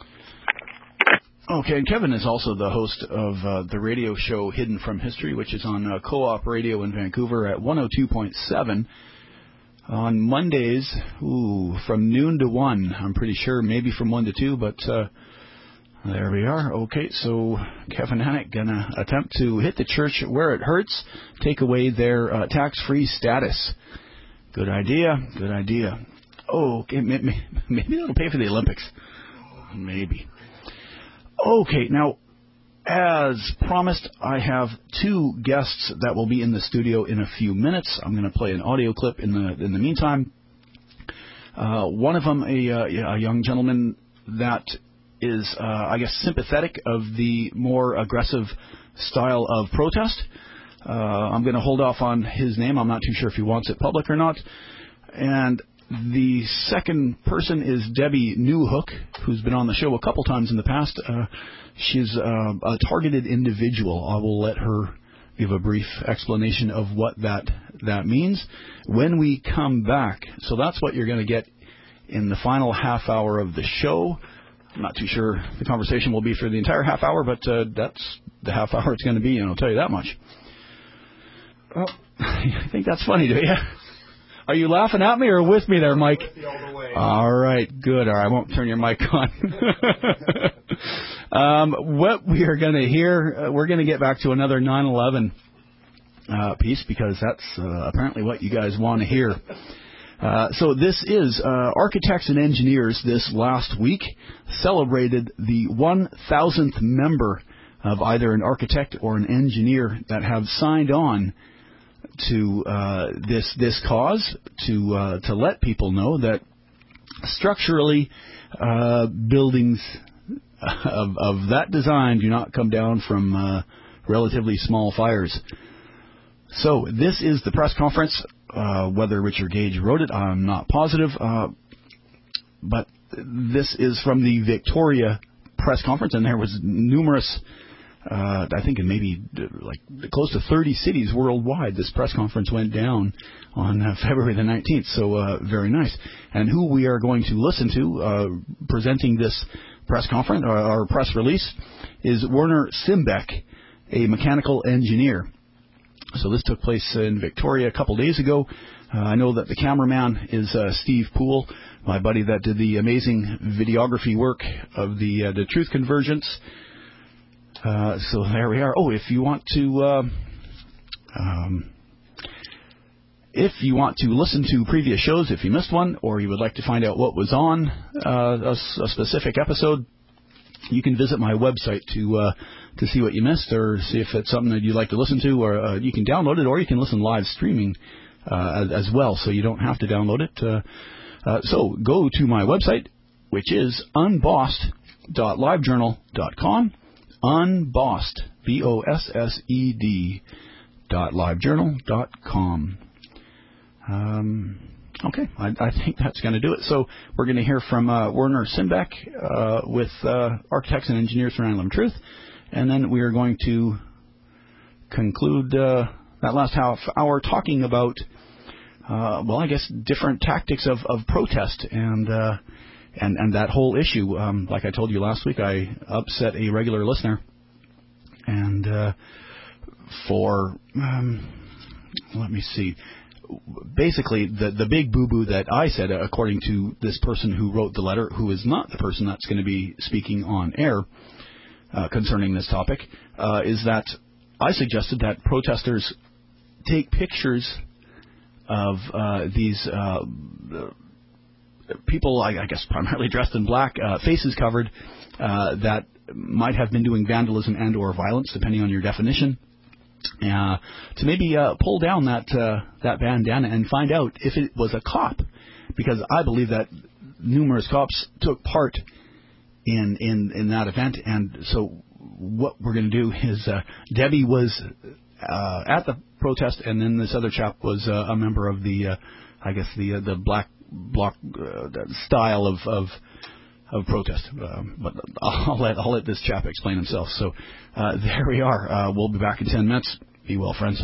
Okay, and Kevin is also the host of uh, the radio show Hidden from History, which is on uh, Co-op Radio in Vancouver at one oh two point seven on Mondays, ooh, from noon to one. I'm pretty sure, maybe from one to two, but uh, there we are. Okay, so Kevin Hannock gonna attempt to hit the church where it hurts, take away their uh, tax-free status. Good idea. Good idea. Oh, okay, maybe, maybe that'll pay for the Olympics. Maybe. Okay, now, as promised, I have two guests that will be in the studio in a few minutes. I'm going to play an audio clip in the in the meantime. Uh, one of them, a, a young gentleman that is, uh, I guess, sympathetic of the more aggressive style of protest. Uh, I'm going to hold off on his name. I'm not too sure if he wants it public or not. And the second person is Debbie Newhook, who's been on the show a couple times in the past. Uh, she's uh, a targeted individual. I will let her give a brief explanation of what that that means when we come back. So that's what you're going to get in the final half hour of the show. I'm not too sure the conversation will be for the entire half hour, but uh, that's the half hour it's going to be, and I'll tell you that much. Well, I think that's funny, do you? Are you laughing at me or with me there, Mike? With you all the way. All right, good. All right, I won't turn your mic on. um, what we are going to hear, uh, we're going to get back to another nine eleven uh, piece because that's uh, apparently what you guys want to hear. Uh, so this is uh, Architects and Engineers this last week celebrated the one thousandth member of either an architect or an engineer that have signed on to uh, this this cause to uh, to let people know that structurally uh, buildings of, of that design do not come down from uh, relatively small fires. So this is the press conference. Uh, whether Richard Gage wrote it, I'm not positive, uh, but this is from the Victoria press conference, and there was numerous. Uh, I think in maybe like close to thirty cities worldwide, this press conference went down on uh, February the nineteenth. So uh, very nice. And who we are going to listen to uh, presenting this press conference or, or press release is Werner Simbeck, a mechanical engineer. So this took place in Victoria a couple days ago. Uh, I know that the cameraman is uh, Steve Poole, my buddy that did the amazing videography work of the uh, the Truth Convergence. Uh, so there we are. Oh, if you want to, uh, um, if you want to listen to previous shows, if you missed one, or you would like to find out what was on uh, a, a specific episode, you can visit my website to uh, to see what you missed, or see if it's something that you'd like to listen to, or uh, you can download it, or you can listen live streaming uh, as, as well. So you don't have to download it. Uh, uh, so go to my website, which is unbossed dot live journal dot com. Unbossed, B O S S E D, dot livejournal dot com. Um, okay, I, I think that's going to do it. So we're going to hear from uh, Werner Simbeck uh, with uh, Architects and Engineers for nine eleven Truth, and then we are going to conclude uh, that last half hour talking about, uh, well, I guess different tactics of, of protest and uh And and that whole issue, um, like I told you last week, I upset a regular listener. And uh, for, um, let me see, basically the, the big boo-boo that I said, according to this person who wrote the letter, who is not the person that's going to be speaking on air uh, concerning this topic, uh, is that I suggested that protesters take pictures of uh, these uh people, I, I guess primarily dressed in black, uh, faces covered, uh, that might have been doing vandalism and or violence, depending on your definition. uh, to maybe uh, pull down that uh, that bandana and find out if it was a cop, because I believe that numerous cops took part in in, in that event. And so what we're going to do is uh, Debbie was uh, at the protest, and then this other chap was uh, a member of the, uh, I guess the uh, the black bloc uh, style of of, of protest. Um, but I'll let I'll let this chap explain himself. So uh, there we are. Uh, we'll be back in ten minutes. Be well, friends.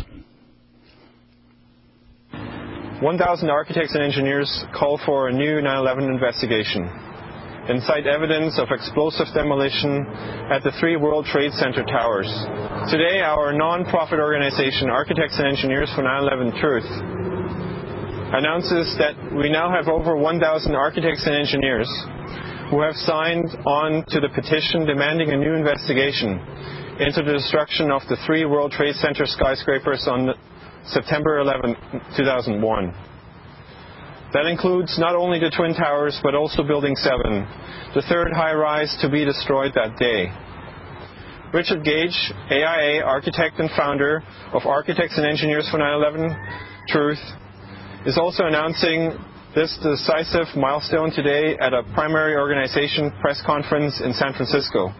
one thousand architects and engineers call for a new nine eleven investigation and cite evidence of explosive demolition at the three World Trade Center towers. Today, our non-profit organization, Architects and Engineers for nine eleven Truth, announces that we now have over one thousand architects and engineers who have signed on to the petition demanding a new investigation into the destruction of the three World Trade Center skyscrapers on September eleventh, two thousand one. That includes not only the Twin Towers, but also Building seven, the third high-rise to be destroyed that day. Richard Gage, A I A architect and founder of Architects and Engineers for nine eleven Truth, is also announcing this decisive milestone today at a primary organization press conference in San Francisco.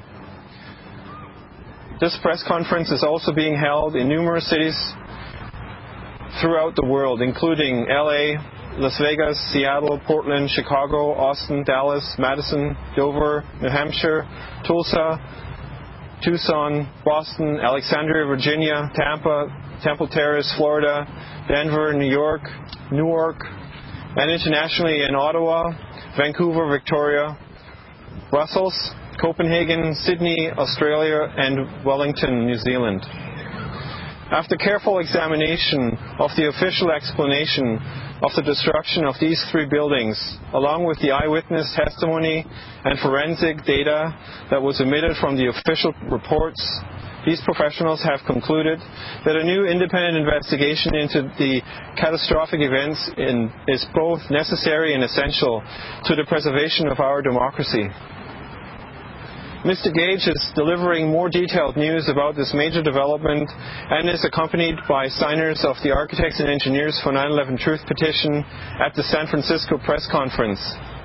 This press conference is also being held in numerous cities throughout the world, including L A, Las Vegas, Seattle, Portland, Chicago, Austin, Dallas, Madison, Dover, New Hampshire, Tulsa, Tucson, Boston, Alexandria, Virginia, Tampa, Temple Terrace, Florida, Denver, New York, Newark, and internationally in Ottawa, Vancouver, Victoria, Brussels, Copenhagen, Sydney, Australia, and Wellington, New Zealand. After careful examination of the official explanation of the destruction of these three buildings, along with the eyewitness testimony and forensic data that was emitted from the official reports, these professionals have concluded that a new independent investigation into the catastrophic events in, is both necessary and essential to the preservation of our democracy. Mister Gage is delivering more detailed news about this major development and is accompanied by signers of the Architects and Engineers for nine eleven Truth petition at the San Francisco press conference.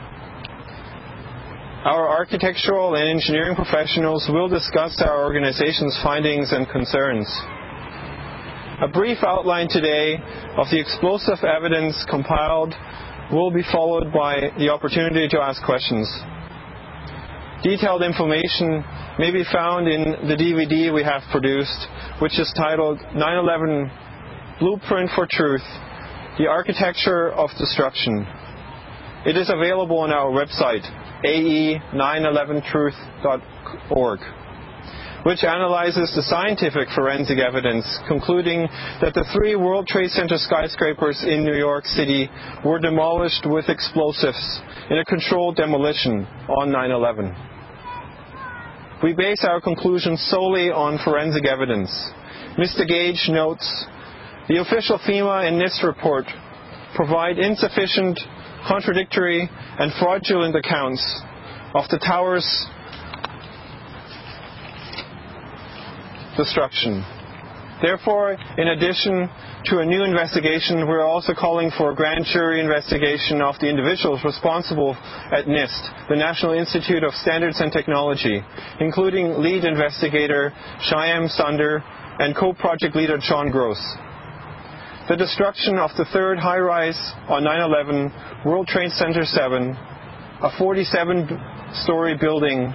Our architectural and engineering professionals will discuss our organization's findings and concerns. A brief outline today of the explosive evidence compiled will be followed by the opportunity to ask questions. Detailed information may be found in the D V D we have produced, which is titled nine eleven Blueprint for Truth, The Architecture of Destruction. It is available on our website, A E nine eleven truth dot org, which analyzes the scientific forensic evidence, concluding that the three World Trade Center skyscrapers in New York City were demolished with explosives in a controlled demolition on nine eleven. We base our conclusions solely on forensic evidence. Mister Gage notes, the official FEMA and NIST report provide insufficient, contradictory, and fraudulent accounts of the tower's destruction. Therefore, in addition to a new investigation, we're also calling for a grand jury investigation of the individuals responsible at NIST, the National Institute of Standards and Technology, including lead investigator Shyam Sunder and co-project leader John Gross. The destruction of the third high-rise on nine eleven World Trade Center seven, a forty-seven story building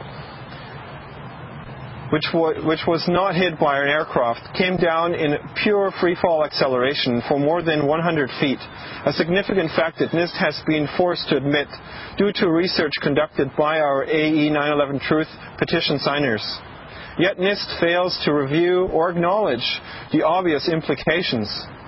Which, w- which was not hit by an aircraft, came down in pure free-fall acceleration for more than one hundred feet, a significant fact that NIST has been forced to admit due to research conducted by our A E nine eleven Truth petition signers. Yet NIST fails to review or acknowledge the obvious implications.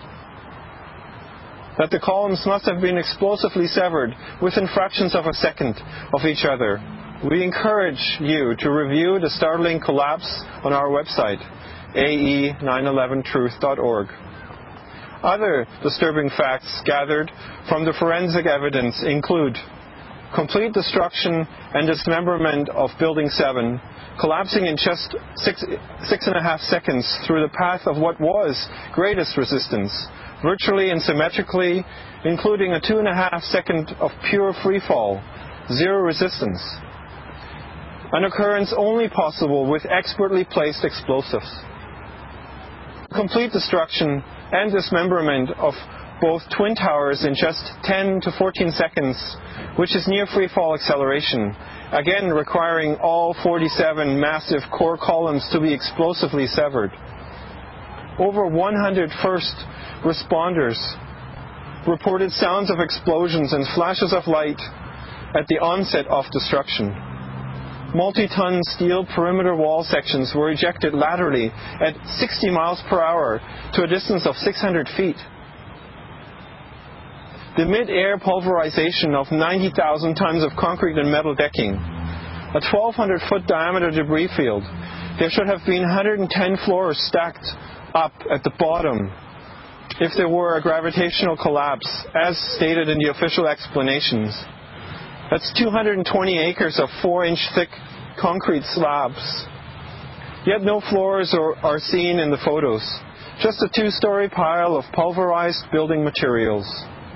That the columns must have been explosively severed within fractions of a second of each other. We encourage you to review the startling collapse on our website, A E nine eleven truth dot org. Other disturbing facts gathered from the forensic evidence include complete destruction and dismemberment of Building seven, collapsing in just six, six and a half seconds through the path of what was greatest resistance, virtually and symmetrically, including a two and a half second of pure free fall, zero resistance. An occurrence only possible with expertly placed explosives. Complete destruction and dismemberment of both twin towers in just ten to fourteen seconds, which is near free fall acceleration, again requiring all forty-seven massive core columns to be explosively severed. Over one hundred first responders reported sounds of explosions and flashes of light at the onset of destruction. Multi-ton steel perimeter wall sections were ejected laterally at sixty miles per hour to a distance of six hundred feet. The mid-air pulverization of ninety thousand tons of concrete and metal decking, a twelve hundred foot diameter debris field. There should have been one hundred ten floors stacked up at the bottom if there were a gravitational collapse, as stated in the official explanations. That's two hundred twenty acres of four inch thick concrete slabs. Yet no floors are, are seen in the photos, just a two-story pile of pulverized building materials.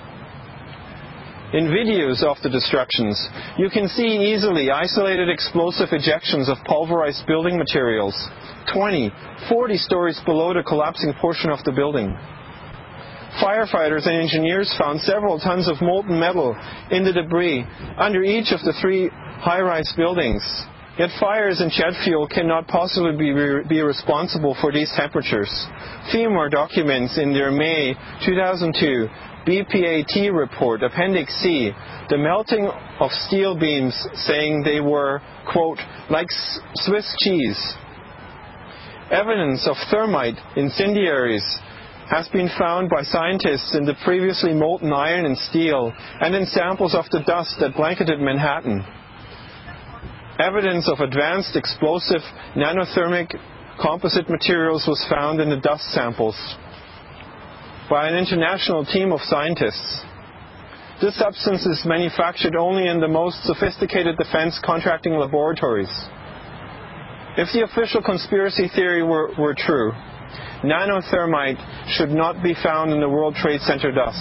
In videos of the destructions, you can see easily isolated explosive ejections of pulverized building materials, twenty, forty stories below the collapsing portion of the building. Firefighters and engineers found several tons of molten metal in the debris under each of the three high-rise buildings. Yet fires and jet fuel cannot possibly be, be responsible for these temperatures. FEMA documents in their May two thousand two B P A T report, Appendix C, the melting of steel beams, saying they were, quote, like Swiss cheese. Evidence of thermite incendiaries has been found by scientists in the previously molten iron and steel and in samples of the dust that blanketed Manhattan. Evidence of advanced explosive nanothermic composite materials was found in the dust samples by an international team of scientists. This substance is manufactured only in the most sophisticated defense contracting laboratories. If the official conspiracy theory were, were true, nanothermite should not be found in the World Trade Center dust.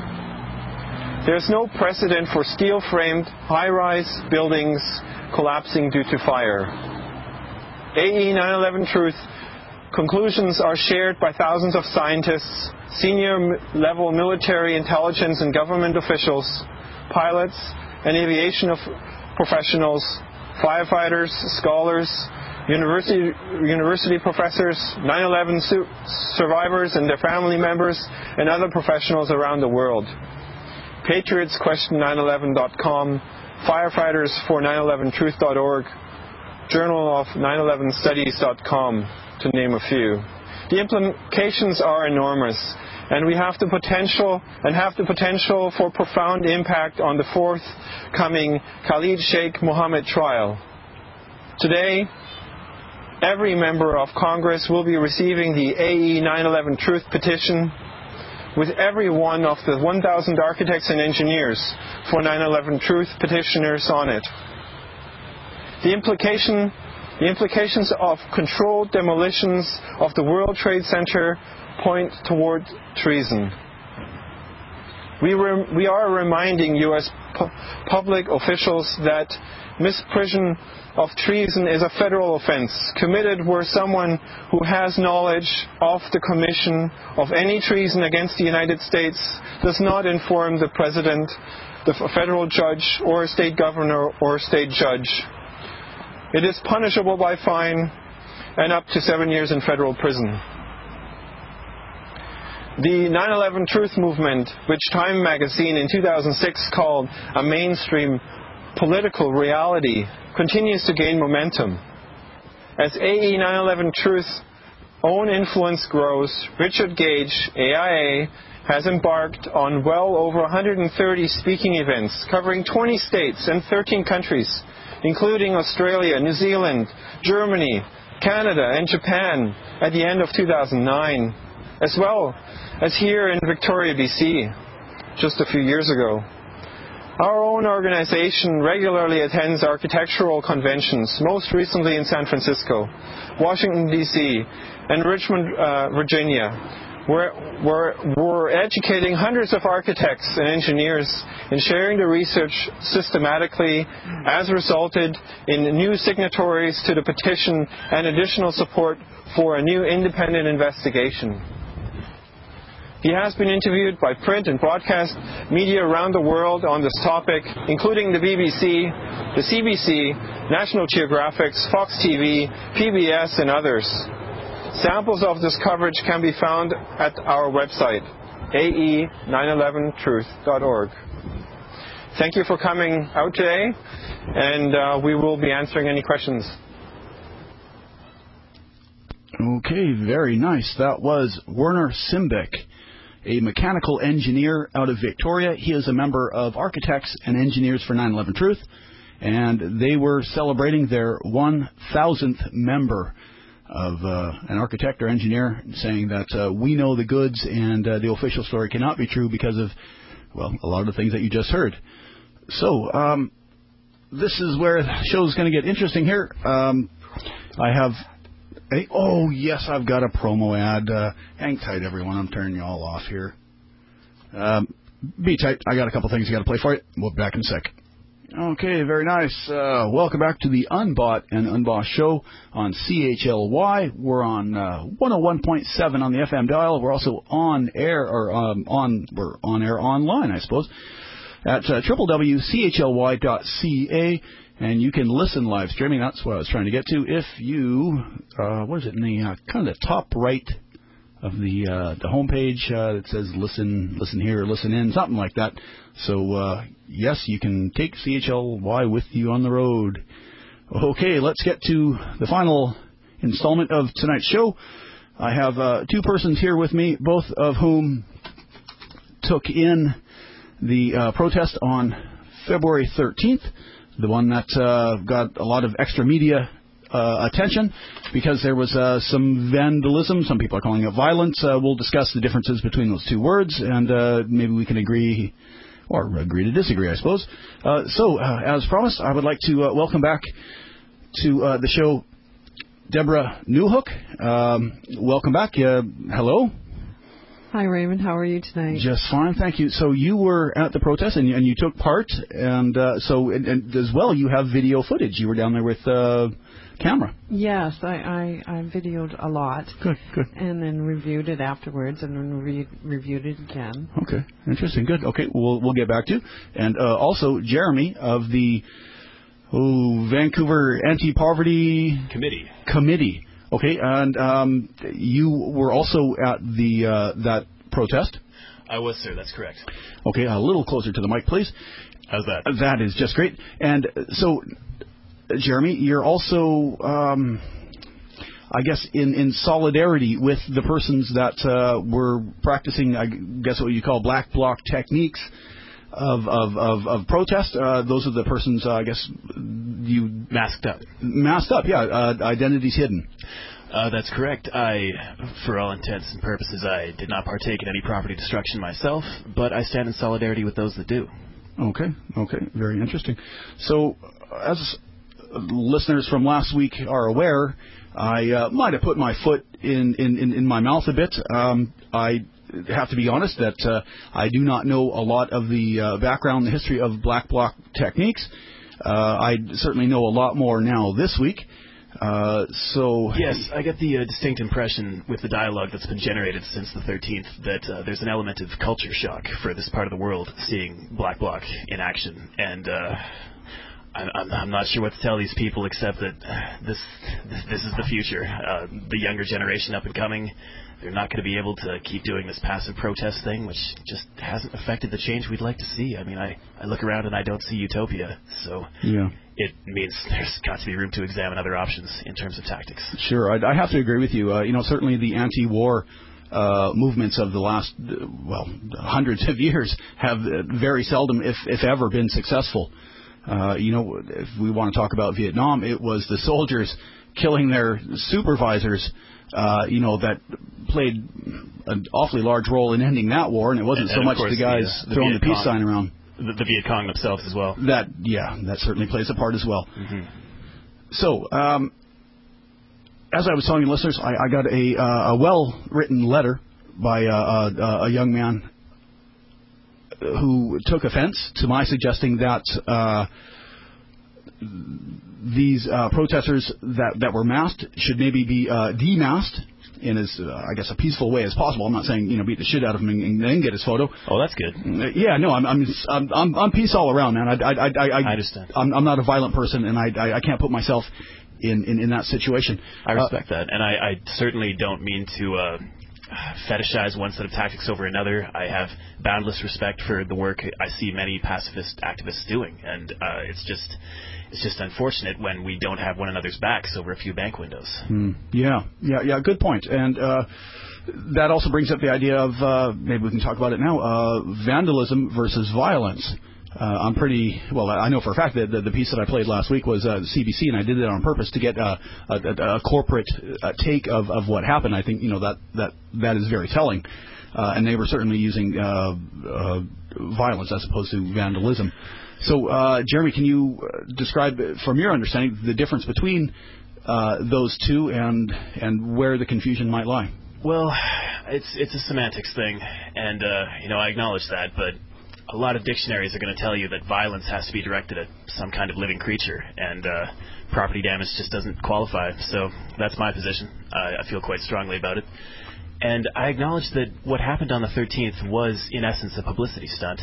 There is no precedent for steel-framed, high-rise buildings collapsing due to fire. A E nine eleven Truth conclusions are shared by thousands of scientists, senior-level military intelligence and government officials, pilots, and aviation of professionals, firefighters, scholars, University, university professors, nine eleven su- survivors and their family members, and other professionals around the world. Patriots Question nine eleven dot com, Firefighters for nine eleven truth dot org, Journal of nine eleven studies dot com, to name a few. The implications are enormous, and we have the potential and have the potential for profound impact on the forthcoming Khalid Sheikh Mohammed trial. Today, every member of Congress will be receiving the A E nine eleven Truth petition with every one of the one thousand architects and engineers for nine eleven Truth petitioners on it. The implication, the implications of controlled demolitions of the World Trade Center point toward treason. We, re- we are reminding U S pu- public officials that misprision of treason is a federal offense committed where someone who has knowledge of the commission of any treason against the United States does not inform the president, the federal judge, or a state governor or state judge. It is punishable by fine and up to seven years in federal prison. The nine eleven Truth movement, which Time magazine in two thousand six called a mainstream political reality, continues to gain momentum. As A E nine eleven Truth's own influence grows, Richard Gage, A I A, has embarked on well over one hundred thirty speaking events covering twenty states and thirteen countries, including Australia, New Zealand, Germany, Canada, and Japan at the end of two thousand nine, as well as here in Victoria, B C, just a few years ago. Our own organization regularly attends architectural conventions, most recently in San Francisco, Washington, D C, and Richmond, uh, Virginia. We're, we're, we're educating hundreds of architects and engineers and sharing the research systematically, as resulted in new signatories to the petition and additional support for a new independent investigation. He has been interviewed by print and broadcast media around the world on this topic, including the B B C, the C B C, National Geographic, Fox T V, P B S, and others. Samples of this coverage can be found at our website, A E nine eleven truth dot org. Thank you for coming out today, and uh, we will be answering any questions. Okay, very nice. That was Werner Simbeck, a mechanical engineer out of Victoria. He is a member of Architects and Engineers for nine eleven Truth, and they were celebrating their one thousandth member of uh, an architect or engineer, saying that uh, we know the goods and uh, the official story cannot be true because of, well, a lot of the things that you just heard. So, um, this is where the show's going to get interesting here. Um, I have... Hey, oh, yes, I've got a promo ad. Uh, hang tight, everyone. I'm turning you all off here. Um, be tight. I got a couple things I got to play for you. We'll be back in a sec. Okay, very nice. Uh, welcome back to the Unbought and Unbossed show on C H L Y. We're on uh, one oh one point seven on the F M dial. We're also on air, or um, on we're on air online, I suppose, at uh, w w w dot c h l y dot c a. And you can listen live streaming. That's what I was trying to get to. If you, uh, what is it, in the uh, kind of the top right of the uh, the homepage uh, that says listen, listen here, listen in, something like that. So, uh, yes, you can take C H L Y with you on the road. Okay, let's get to the final installment of tonight's show. I have uh, two persons here with me, both of whom took in the uh, protest on February thirteenth. The one that uh, got a lot of extra media uh, attention because there was uh, some vandalism. Some people are calling it violence. Uh, we'll discuss the differences between those two words, and uh, maybe we can agree or agree to disagree, I suppose. Uh, so, uh, as promised, I would like to uh, welcome back to uh, the show Deborah Newhook. Um, welcome back. Uh, hello. Hi, Raymond. How are you tonight? Just fine, thank you. So you were at the protest, and you, and you took part, and uh, so and, and as well, you have video footage. You were down there with uh, camera. Yes, I, I, I videoed a lot. Good, good. And then reviewed it afterwards, and then re- reviewed it again. Okay, interesting. Good. Okay, we'll we'll get back to, and uh, also Jeremy of the oh, Vancouver Anti-Poverty Committee. Committee. Okay, and um, you were also at the uh, that protest? I was, sir. That's correct. Okay, a little closer to the mic, please. How's that? That is just great. And so, Jeremy, you're also, um, I guess, in, in solidarity with the persons that uh, were practicing, I guess, what you call black bloc techniques of of of, of protest. Uh, those are the persons, uh, I guess, you masked up. Masked up, yeah. Uh, identities hidden. Uh, that's correct. I, for all intents and purposes, I did not partake in any property destruction myself, but I stand in solidarity with those that do. Okay, okay, very interesting. So, as listeners from last week are aware, I uh, might have put my foot in, in, in, in my mouth a bit. Um, I have to be honest that uh, I do not know a lot of the uh, background, the history of black bloc techniques. Uh, I certainly know a lot more now this week. Uh, so yes, I get the uh, distinct impression with the dialogue that's been generated since the thirteenth that uh, there's an element of culture shock for this part of the world seeing black bloc in action, and uh, I'm, I'm not sure what to tell these people except that this this is the future. Uh, the younger generation up and coming, they're not going to be able to keep doing this passive protest thing, which just hasn't affected the change we'd like to see. I mean, I, I look around and I don't see utopia, so yeah. It means there's got to be room to examine other options in terms of tactics. Sure, I, I have to agree with you. Uh, you know, certainly the anti-war uh, movements of the last, uh, well, hundreds of years have very seldom, if, if ever, been successful. Uh, you know, if we want to talk about Vietnam, it was the soldiers killing their supervisors, uh, you know, that played an awfully large role in ending that war, and it wasn't and, so and much course, the guys the, uh, the throwing Viet the peace Cong. sign around. the, the Viet Cong themselves as well. That, yeah, that certainly plays a part as well. Mm-hmm. So, um, as I was telling you, listeners, I, I got a, uh, a well-written letter by uh, a, a young man who took offense to my suggesting that uh, these uh, protesters that, that were masked should maybe be uh, demasked in as, uh, I guess, a peaceful way as possible. I'm not saying, you know, beat the shit out of him and, and then get his photo. Oh, that's good. Uh, yeah, no, I'm I'm I'm I'm, I'm peace all around, man. I I I, I, I understand. I'm, I'm not a violent person, and I I, I can't put myself in, in, in that situation. I respect uh, that, and I, I certainly don't mean to uh, fetishize one set of tactics over another. I have boundless respect for the work I see many pacifist activists doing, and uh, it's just it's just unfortunate when we don't have one another's backs over a few bank windows. Hmm. Yeah, yeah, yeah. Good point. And uh, that also brings up the idea of uh, maybe we can talk about it now: uh, vandalism versus violence. Uh, I'm pretty well. I know for a fact that the, the piece that I played last week was uh, C B C, and I did it on purpose to get uh, a, a, a corporate uh, take of, of what happened. I think you know that that that is very telling, uh, and they were certainly using uh, uh, violence as opposed to vandalism. So, uh, Jeremy, can you describe, from your understanding, the difference between uh, those two and and where the confusion might lie? Well, it's it's a semantics thing, and uh, you know I acknowledge that, but a lot of dictionaries are going to tell you that violence has to be directed at some kind of living creature, and uh, property damage just doesn't qualify. So that's my position. I, I feel quite strongly about it. And I acknowledge that what happened on the thirteenth was, in essence, a publicity stunt.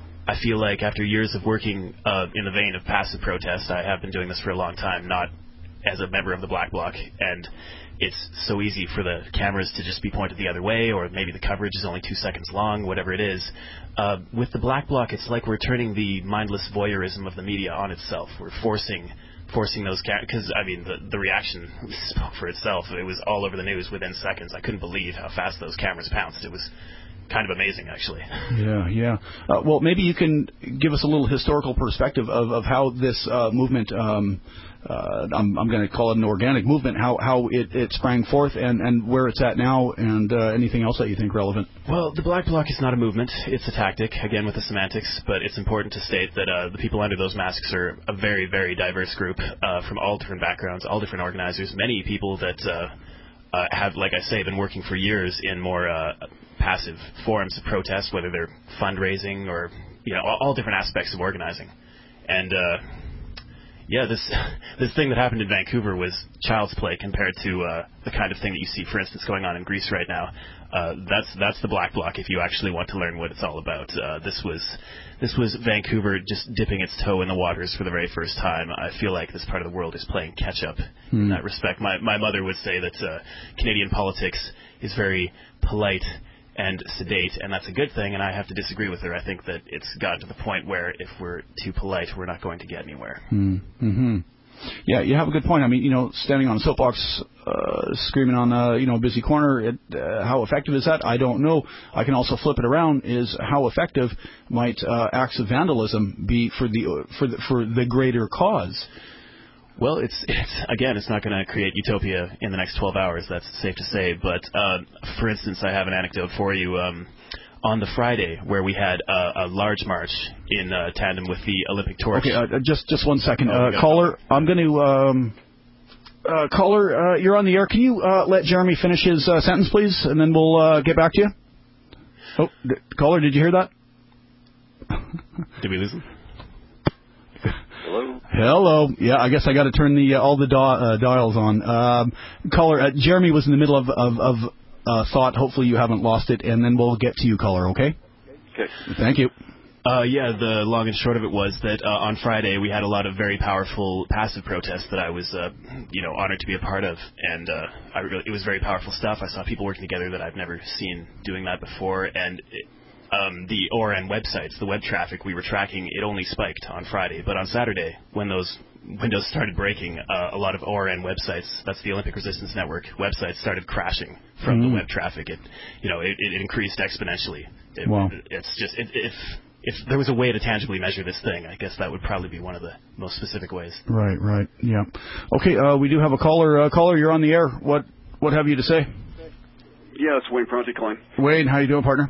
I feel like after years of working uh, in the vein of passive protest, I have been doing this for a long time, not as a member of the Black Bloc, and it's so easy for the cameras to just be pointed the other way, or maybe the coverage is only two seconds long, whatever it is. Uh, with the Black Bloc, it's like we're turning the mindless voyeurism of the media on itself. We're forcing forcing those cameras, because, I mean, the, the reaction spoke for itself. It was all over the news within seconds. I couldn't believe how fast those cameras pounced. It was kind of amazing, actually. Yeah, yeah. Uh, well, maybe you can give us a little historical perspective of, of how this uh, movement, um, uh, I'm, I'm going to call it an organic movement, how, how it, it sprang forth and, and where it's at now, and uh, anything else that you think relevant. Well, the Black Bloc is not a movement. It's a tactic, again with the semantics, but it's important to state that uh, the people under those masks are a very, very diverse group uh, from all different backgrounds, all different organizers, many people that uh, uh, have, like I say, been working for years in more uh, passive forms of protest, whether they're fundraising or, you know, all, all different aspects of organizing. And, uh, yeah, this this thing that happened in Vancouver was child's play compared to uh, the kind of thing that you see, for instance, going on in Greece right now. Uh, that's that's the Black Bloc if you actually want to learn what it's all about. Uh, this was this was Vancouver just dipping its toe in the waters for the very first time. I feel like this part of the world is playing catch-up hmm. in that respect. My, my mother would say that uh, Canadian politics is very polite and sedate, and that's a good thing, and I have to disagree with her. I think that it's gotten to the point where if we're too polite, we're not going to get anywhere. Mm-hmm. Yeah, you have a good point. I mean, you know, standing on a soapbox, uh, screaming on a, you know, a busy corner, it, uh, how effective is that? I don't know. I can also flip it around, is how effective might uh, acts of vandalism be for the, for the, for the greater cause? Well, it's, it's again, it's not going to create utopia in the next twelve hours, that's safe to say. But, uh, for instance, I have an anecdote for you. Um, on the Friday, where we had a, a large march in uh, tandem with the Olympic torch. Okay, uh, just just one second. Oh, uh, caller, I'm going to... Um, uh, caller, uh, you're on the air. Can you uh, let Jeremy finish his uh, sentence, please? And then we'll uh, get back to you. Oh, d- caller, did you hear that? Did we lose him? Hello? Hello. Yeah, I guess I got to turn the uh, all the di- uh, dials on. Um, caller, uh, Jeremy was in the middle of of, of uh, thought. Hopefully you haven't lost it, and then we'll get to you, caller. Okay? Okay. Thank you. Uh, yeah, the long and short of it was that uh, on Friday we had a lot of very powerful passive protests that I was, uh, you know, honored to be a part of, and uh, I really, it was very powerful stuff. I saw people working together that I've never seen doing that before, and it, Um, the O R N websites, the web traffic we were tracking, it only spiked on Friday. But on Saturday, when those windows started breaking, uh, a lot of O R N websites, that's the Olympic Resistance Network, websites started crashing from mm-hmm. the web traffic. It, you know, it, it increased exponentially. It, wow. It's just, it, if if there was a way to tangibly measure this thing, I guess that would probably be one of the most specific ways. Right, right, yeah. Okay, uh, we do have a caller. Uh, caller, you're on the air. What what have you to say? Yeah, it's Wayne Prunty calling. Wayne, how you doing, partner?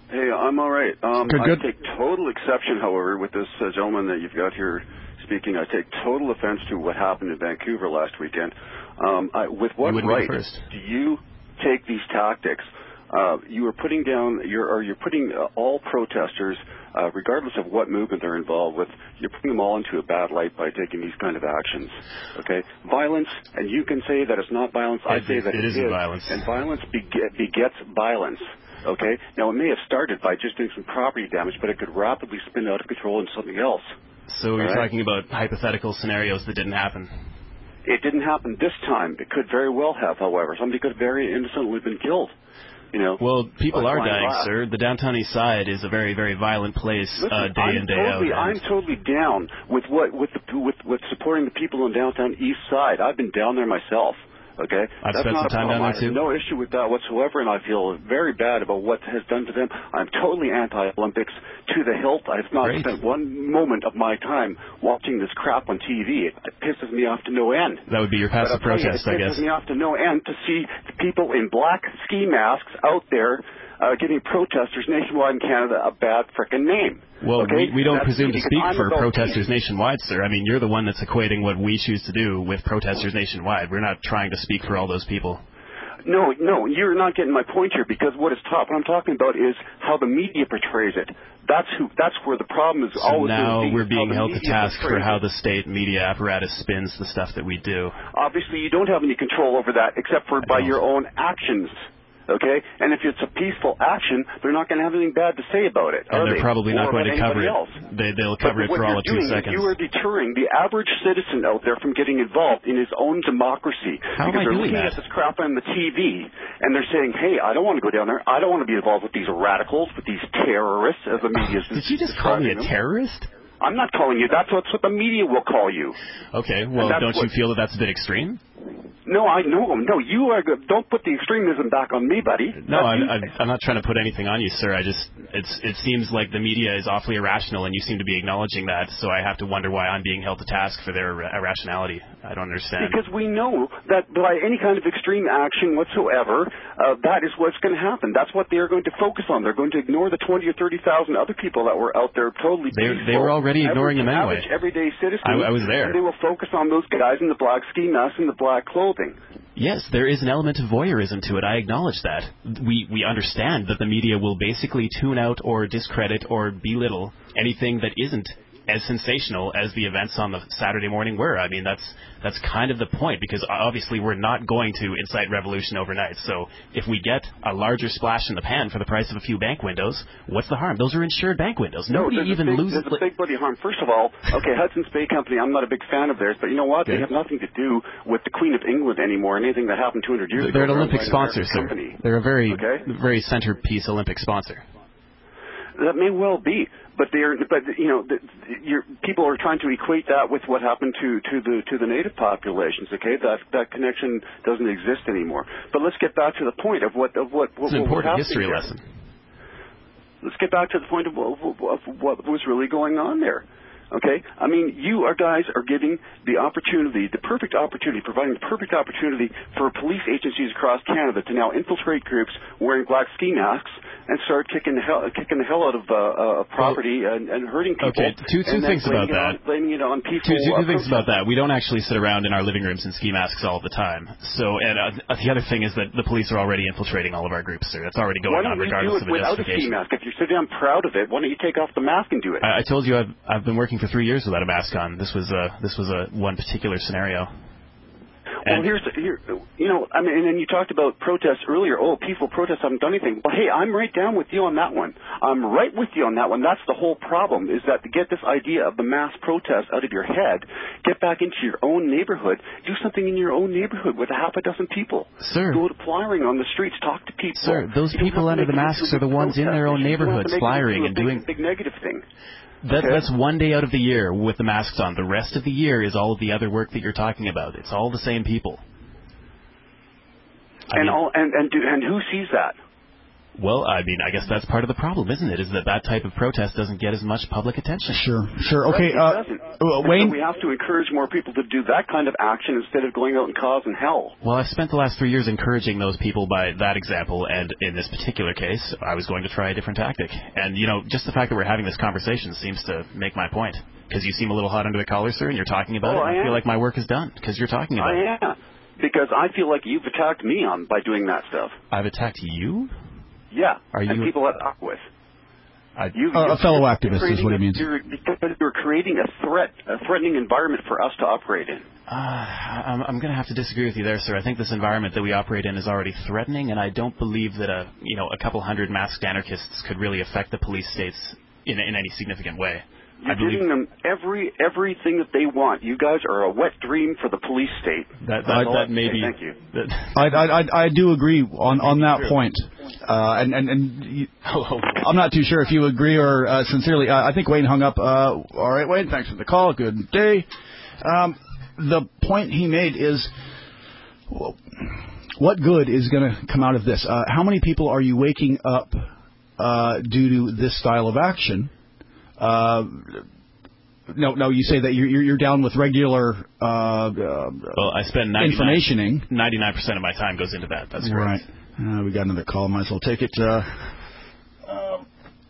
Hey, I'm all right. Um, Good, good. I take total exception, however, with this uh, gentleman that you've got here speaking. I take total offense to what happened in Vancouver last weekend. Um, I, with what right do you take these tactics? Uh, you are putting down, you're, or you're putting uh, all protesters, uh, regardless of what movement they're involved with, you're putting them all into a bad light by taking these kind of actions. Okay, violence, and you can say that it's not violence. I say that it it isn't is, violence, and violence beget, begets violence. Okay, now it may have started by just doing some property damage, but it could rapidly spin out of control into something else. So you're right? talking about hypothetical scenarios that didn't happen. It didn't happen this time. It could very well have, however. Somebody could have very innocently been killed. You know, well, people are dying, glass. sir. The downtown east side is a very, very violent place, Listen, uh, day I'm in, day totally, out. I'm totally down with what with the with with supporting the people on downtown east side. I've been down there myself. Okay, I've that's spent not some time a down problem. there I have too. no issue with that whatsoever, and I feel very bad about what has done to them. I'm totally anti-Olympics to the hilt. I've not Great. spent one moment of my time watching this crap on T V. It, it pisses me off to no end. That would be your passive but I'll tell you, protest, it I guess. pisses me off to no end to see the people in black ski masks out there uh, giving protesters nationwide in Canada a bad frickin' name. Well, okay? we, we don't That's presume to because speak I'm for about protesters nationwide, sir. I mean, you're the one that's equating what we choose to do with protesters nationwide. We're not trying to speak for all those people. No, no, you're not getting my point here, because what is taught, what I'm talking about is how the media portrays it. That's who. That's where the problem is So always. now be, we're being how the held to media task for portrays how it. the state media apparatus spins the stuff that we do. Obviously, you don't have any control over that except for by your own actions. Okay, and if it's a peaceful action, they're not going to have anything bad to say about it. And are they're they? probably not Or going to about cover it. anybody else. They, they'll But cover it what for all you're of two doing is seconds. You are deterring the average citizen out there from getting involved in his own democracy. How am because I they're doing looking that? at this crap on the T V, and they're saying, hey, I don't want to go down there. I don't want to be involved with these radicals, with these terrorists, as the media is Did you just call me a them. terrorist? I'm not calling you. That's what, that's what the media will call you. Okay, well, that's don't you what- feel that that's a bit extreme? No, I know. No, you are good. Don't put the extremism back on me, buddy. No, That's I'm, you. I'm, I'm not trying to put anything on you, sir. I just, it's, it seems like the media is awfully irrational, and you seem to be acknowledging that. So I have to wonder why I'm being held to task for their ir- irrationality. I don't understand. Because we know that by any kind of extreme action whatsoever, uh, that is what's going to happen. That's what they are going to focus on. They're going to ignore the twenty or thirty thousand other people that were out there totally They, peaceful. they were already ignoring average, them anyway. Average, everyday citizens. I, I was there. And they will focus on those guys in the black ski masks and the black clothing. Yes, there is an element of voyeurism to it. I acknowledge that. We we understand that the media will basically tune out or discredit or belittle anything that isn't as sensational as the events on the Saturday morning were. I mean, that's that's kind of the point, because obviously we're not going to incite revolution overnight. So if we get a larger splash in the pan for the price of a few bank windows, what's the harm? Those are insured bank windows. Nobody no, there's even a big, loses. There's a big bloody harm. First of all, okay, Hudson's Bay Company, I'm not a big fan of theirs, but you know what? Okay. They have nothing to do with the Queen of England anymore, anything that happened two hundred years They're ago. an Olympic They're owned by sponsor, an sir. American company. They're a very, Okay. very centerpiece Olympic sponsor. That may well be, but they're, but you know, the, your people are trying to equate that with what happened to, to the to the native populations. Okay, that that connection doesn't exist anymore. But let's get back to the point of what of what, what, It's an what was important happening history here. lesson. Let's get back to the point of, of, of what was really going on there. Okay, I mean, you are guys are giving the opportunity, the perfect opportunity, providing the perfect opportunity for police agencies across Canada to now infiltrate groups wearing black ski masks and start kicking the hell, kicking the hell out of uh, uh, property well, and, and hurting people. Okay, two two and things about it that. On, blaming it on people. Two, two, two uh, things about that. We don't actually sit around in our living rooms in ski masks all the time. So, and uh, the other thing is that the police are already infiltrating all of our groups, sir. That's already going Why on don't you regardless do it of a without a ski justification. mask? If you're so damn proud of it, why don't you take off the mask and do it? I, I told you I've I've been working for three years without a mask on. This was a this was a one particular scenario. Well, here's here, you know, I mean, and then you talked about protests earlier. Oh, peaceful protests haven't done anything. Well, hey, I'm right down with you on that one. I'm right with you on that one. That's the whole problem, is that to get this idea of the mass protest out of your head, get back into your own neighborhood, do something in your own neighborhood with a half a dozen people. Sir. Go to flyering on the streets, talk to people. Sir, those You don't people have to under the make it masks into are a the big ones in their own protest. You don't have neighborhoods to make it flying into a and big, doing. big negative thing. That, Okay. That's one day out of the year with the masks on. The rest of the year is all of the other work that you're talking about. It's all the same people. I And mean, all and and, do, and who sees that? Well, I mean, I guess that's part of the problem, isn't it? Is that that type of protest doesn't get as much public attention. Sure, sure. Okay, it uh, doesn't. uh, Wayne? So we have to encourage more people to do that kind of action instead of going out and causing hell. Well, I've spent the last three years encouraging those people by that example, and in this particular case, I was going to try a different tactic. And, you know, just the fact that we're having this conversation seems to make my point. Because you seem a little hot under the collar, sir, and you're talking about oh, it. I, I feel am. like my work is done, because you're talking about I it. am. Because I feel like you've attacked me on by doing that stuff. I've attacked you? Yeah, Are you and people that I talk with. I, you, uh, a fellow activist is what he means. You're, you're creating a threat, a threatening environment for us to operate in. Uh, I'm, I'm going to have to disagree with you there, sir. I think this environment that we operate in is already threatening, and I don't believe that a you know a couple hundred masked anarchists could really affect the police states in in any significant way. You're I believe giving them every everything that they want. You guys are a wet dream for the police state. That, that, I, that may be. Thank you. That, I, I, I, I do agree on, on that true. point. Uh, and and, and you, I'm not too sure if you agree or uh, sincerely. Uh, I think Wayne hung up. Uh, all right, Wayne, thanks for the call. Good day. Um, the point he made is, well, what good is going to come out of this? Uh, how many people are you waking up uh, due to this style of action? Uh, no, no. You say that you're you're down with regular. Uh, uh, well, I spend informationing. Ninety-nine percent of my time goes into that. That's right. Uh, we got another call. Might as well take it. Uh, um,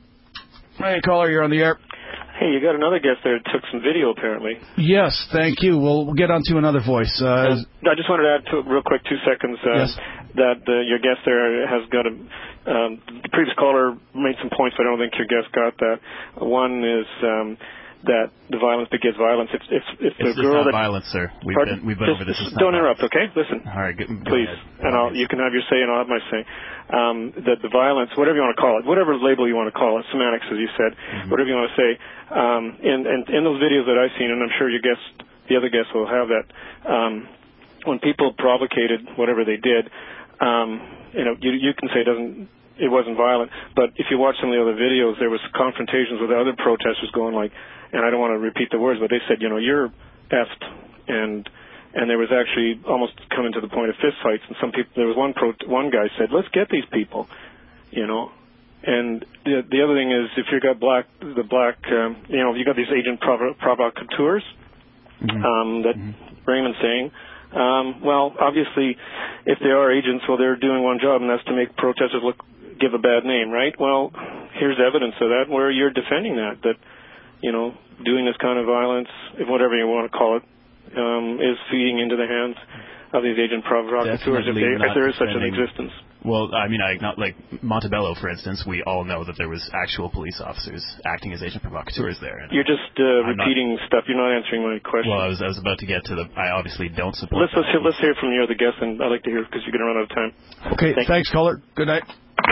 hey, caller, you're on the air. Hey, you got another guest there that took some video, apparently. Yes, thank you. We'll, we'll get on to another voice. Uh, uh, I just wanted to add to real quick, two seconds, uh, yes. that uh, your guest there has got a. Um, the previous caller made some points, but I don't think your guest got that. One is um, that the violence begets violence. If, if, if the it's, girl it's not that violence, sir. We've pardon? been we've been just, over this. It's don't not interrupt, violence. okay? Listen. All right, go, go please, ahead. and I'll, you can have your say, and I'll have my say. Um, that the violence, whatever you want to call it, whatever label you want to call it, semantics, as you said, mm-hmm. whatever you want to say. Um, in, in in those videos that I've seen, and I'm sure your guest, the other guests will have that. Um, when people provocated whatever they did, um, you know, you you can say it doesn't. It wasn't violent, but if you watch some of the other videos, there was confrontations with other protesters going like, and I don't want to repeat the words, but they said, you know, you're effed, and and there was actually almost coming to the point of fist fights, and some people, there was one pro, one guy said, let's get these people, you know, and the the other thing is if you got black, the black, um, you know, you got these agent provo- provocateurs, mm-hmm. um, that mm-hmm. Raymond's saying. Um, well, obviously, if they are agents, well, they're doing one job, and that's to make protesters look. Give a bad name, right? Well, here's evidence of that where you're defending that, that, you know, doing this kind of violence, whatever you want to call it, um, is feeding into the hands of these agent provocateurs if, they, if there is such an existence. Well, I mean, I not like Montebello, for instance. We all know that there was actual police officers acting as agent provocateurs there. And you're just uh, repeating not, stuff. You're not answering my question. Well, I was I was about to get to the. I obviously don't support. Let's let's hear, let's hear from your other guest, and I'd like to hear because you're going to run out of time. Okay, Thank thanks, caller. Good night.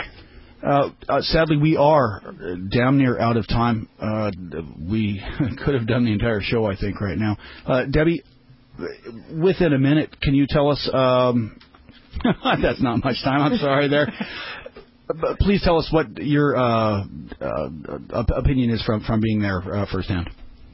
Uh, uh, sadly, we are damn near out of time. Uh, we could have done the entire show, I think, right now. Uh, Debbie, within a minute, can you tell us? Um, that's not much time. I'm sorry there. But please tell us what your uh, uh, opinion is from, from being there uh, firsthand.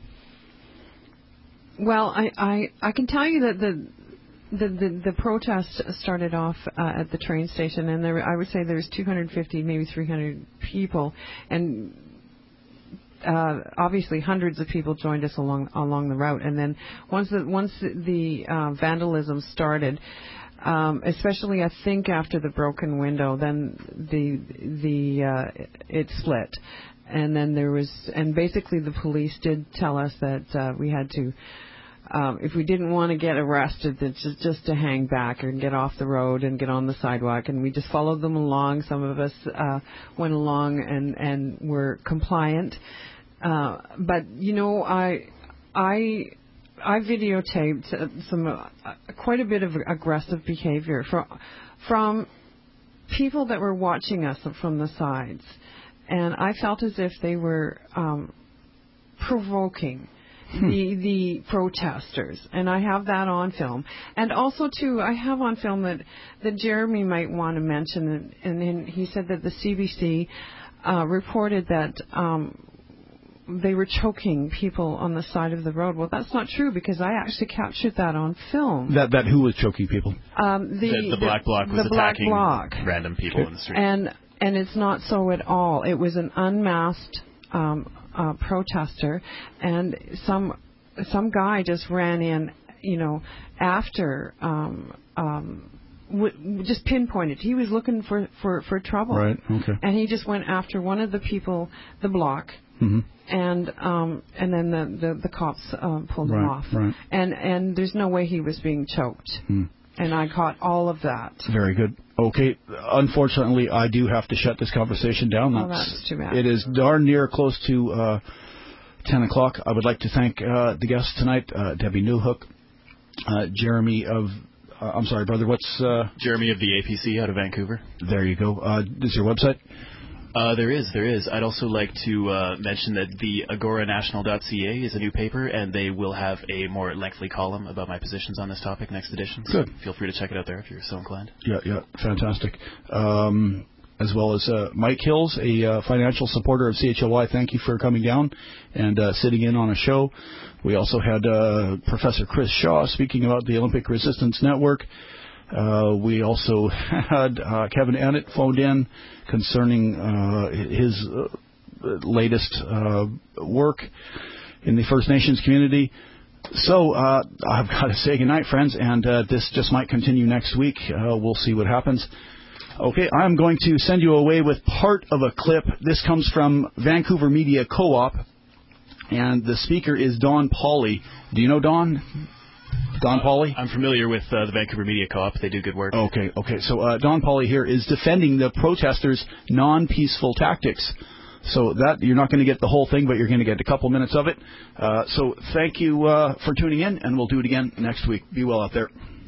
Well, I, I I can tell you that the. The, the the protest started off uh, at the train station, and there I would say there's two hundred fifty, maybe three hundred people, and uh, obviously hundreds of people joined us along along the route. And then once the once the uh, vandalism started, um, especially I think after the broken window, then the the uh, it split, and then there was and basically the police did tell us that uh, we had to. Um, if we didn't want to get arrested, then just, just to hang back and get off the road and get on the sidewalk. And we just followed them along. Some of us uh, went along and, and were compliant. Uh, but, you know, I I, I videotaped some uh, quite a bit of aggressive behavior from, from people that were watching us from the sides. And I felt as if they were um, provoking. Hmm. The the protesters, and I have that on film, and also too I have on film that, that Jeremy might want to mention, and, and he said that the C B C uh, reported that um, they were choking people on the side of the road. Well, that's not true because I actually captured that on film. That that who was choking people? Um, the, the the Black Bloc was the attacking Black Bloc. random people in the street. And and it's not so at all. It was an unmasked um, uh, protester, and some some guy just ran in, you know, after. Um, um, w- just pinpointed. He was looking for, for, for trouble. Right. Okay. And he just went after one of the people, the block. Mm-hmm. And um, and then the the, the cops um, pulled him Right, off. right. And and there's no way he was being choked. Hmm. And I caught all of that. Very good. Okay. Unfortunately, I do have to shut this conversation down. Oh, that's too bad. It is darn near close to uh, ten o'clock. I would like to thank uh, the guests tonight, uh, Debbie Newhook, uh, Jeremy of. Uh, I'm sorry, brother. What's uh, Jeremy of the A P C out of Vancouver. There you go. Uh, is your website? Uh, there is, there is. I'd also like to uh, mention that the agora national dot c a is a new paper, and they will have a more lengthy column about my positions on this topic next edition. So Good. Feel free to check it out there if you're so inclined. Yeah, yeah, fantastic. Um, as well as uh, Mike Hills, a uh, financial supporter of C H L Y. Thank you for coming down and uh, sitting in on a show. We also had uh, Professor Chris Shaw speaking about the Olympic Resistance Network. Uh, we also had uh, Kevin Annett phoned in concerning uh, his uh, latest uh, work in the First Nations community. So uh, I've got to say goodnight, friends, and uh, this just might continue next week. Uh, we'll see what happens. Okay, I'm going to send you away with part of a clip. This comes from Vancouver Media Co-op, and the speaker is Don Pauly. Do you know Don? Don Pauly? I'm familiar with uh, the Vancouver Media Co-op. They do good work. Okay, okay. So uh, Don Pauly here is defending the protesters' non-peaceful tactics. So that you're not going to get the whole thing, but you're going to get a couple minutes of it. Uh, so thank you uh, for tuning in, and we'll do it again next week. Be well out there.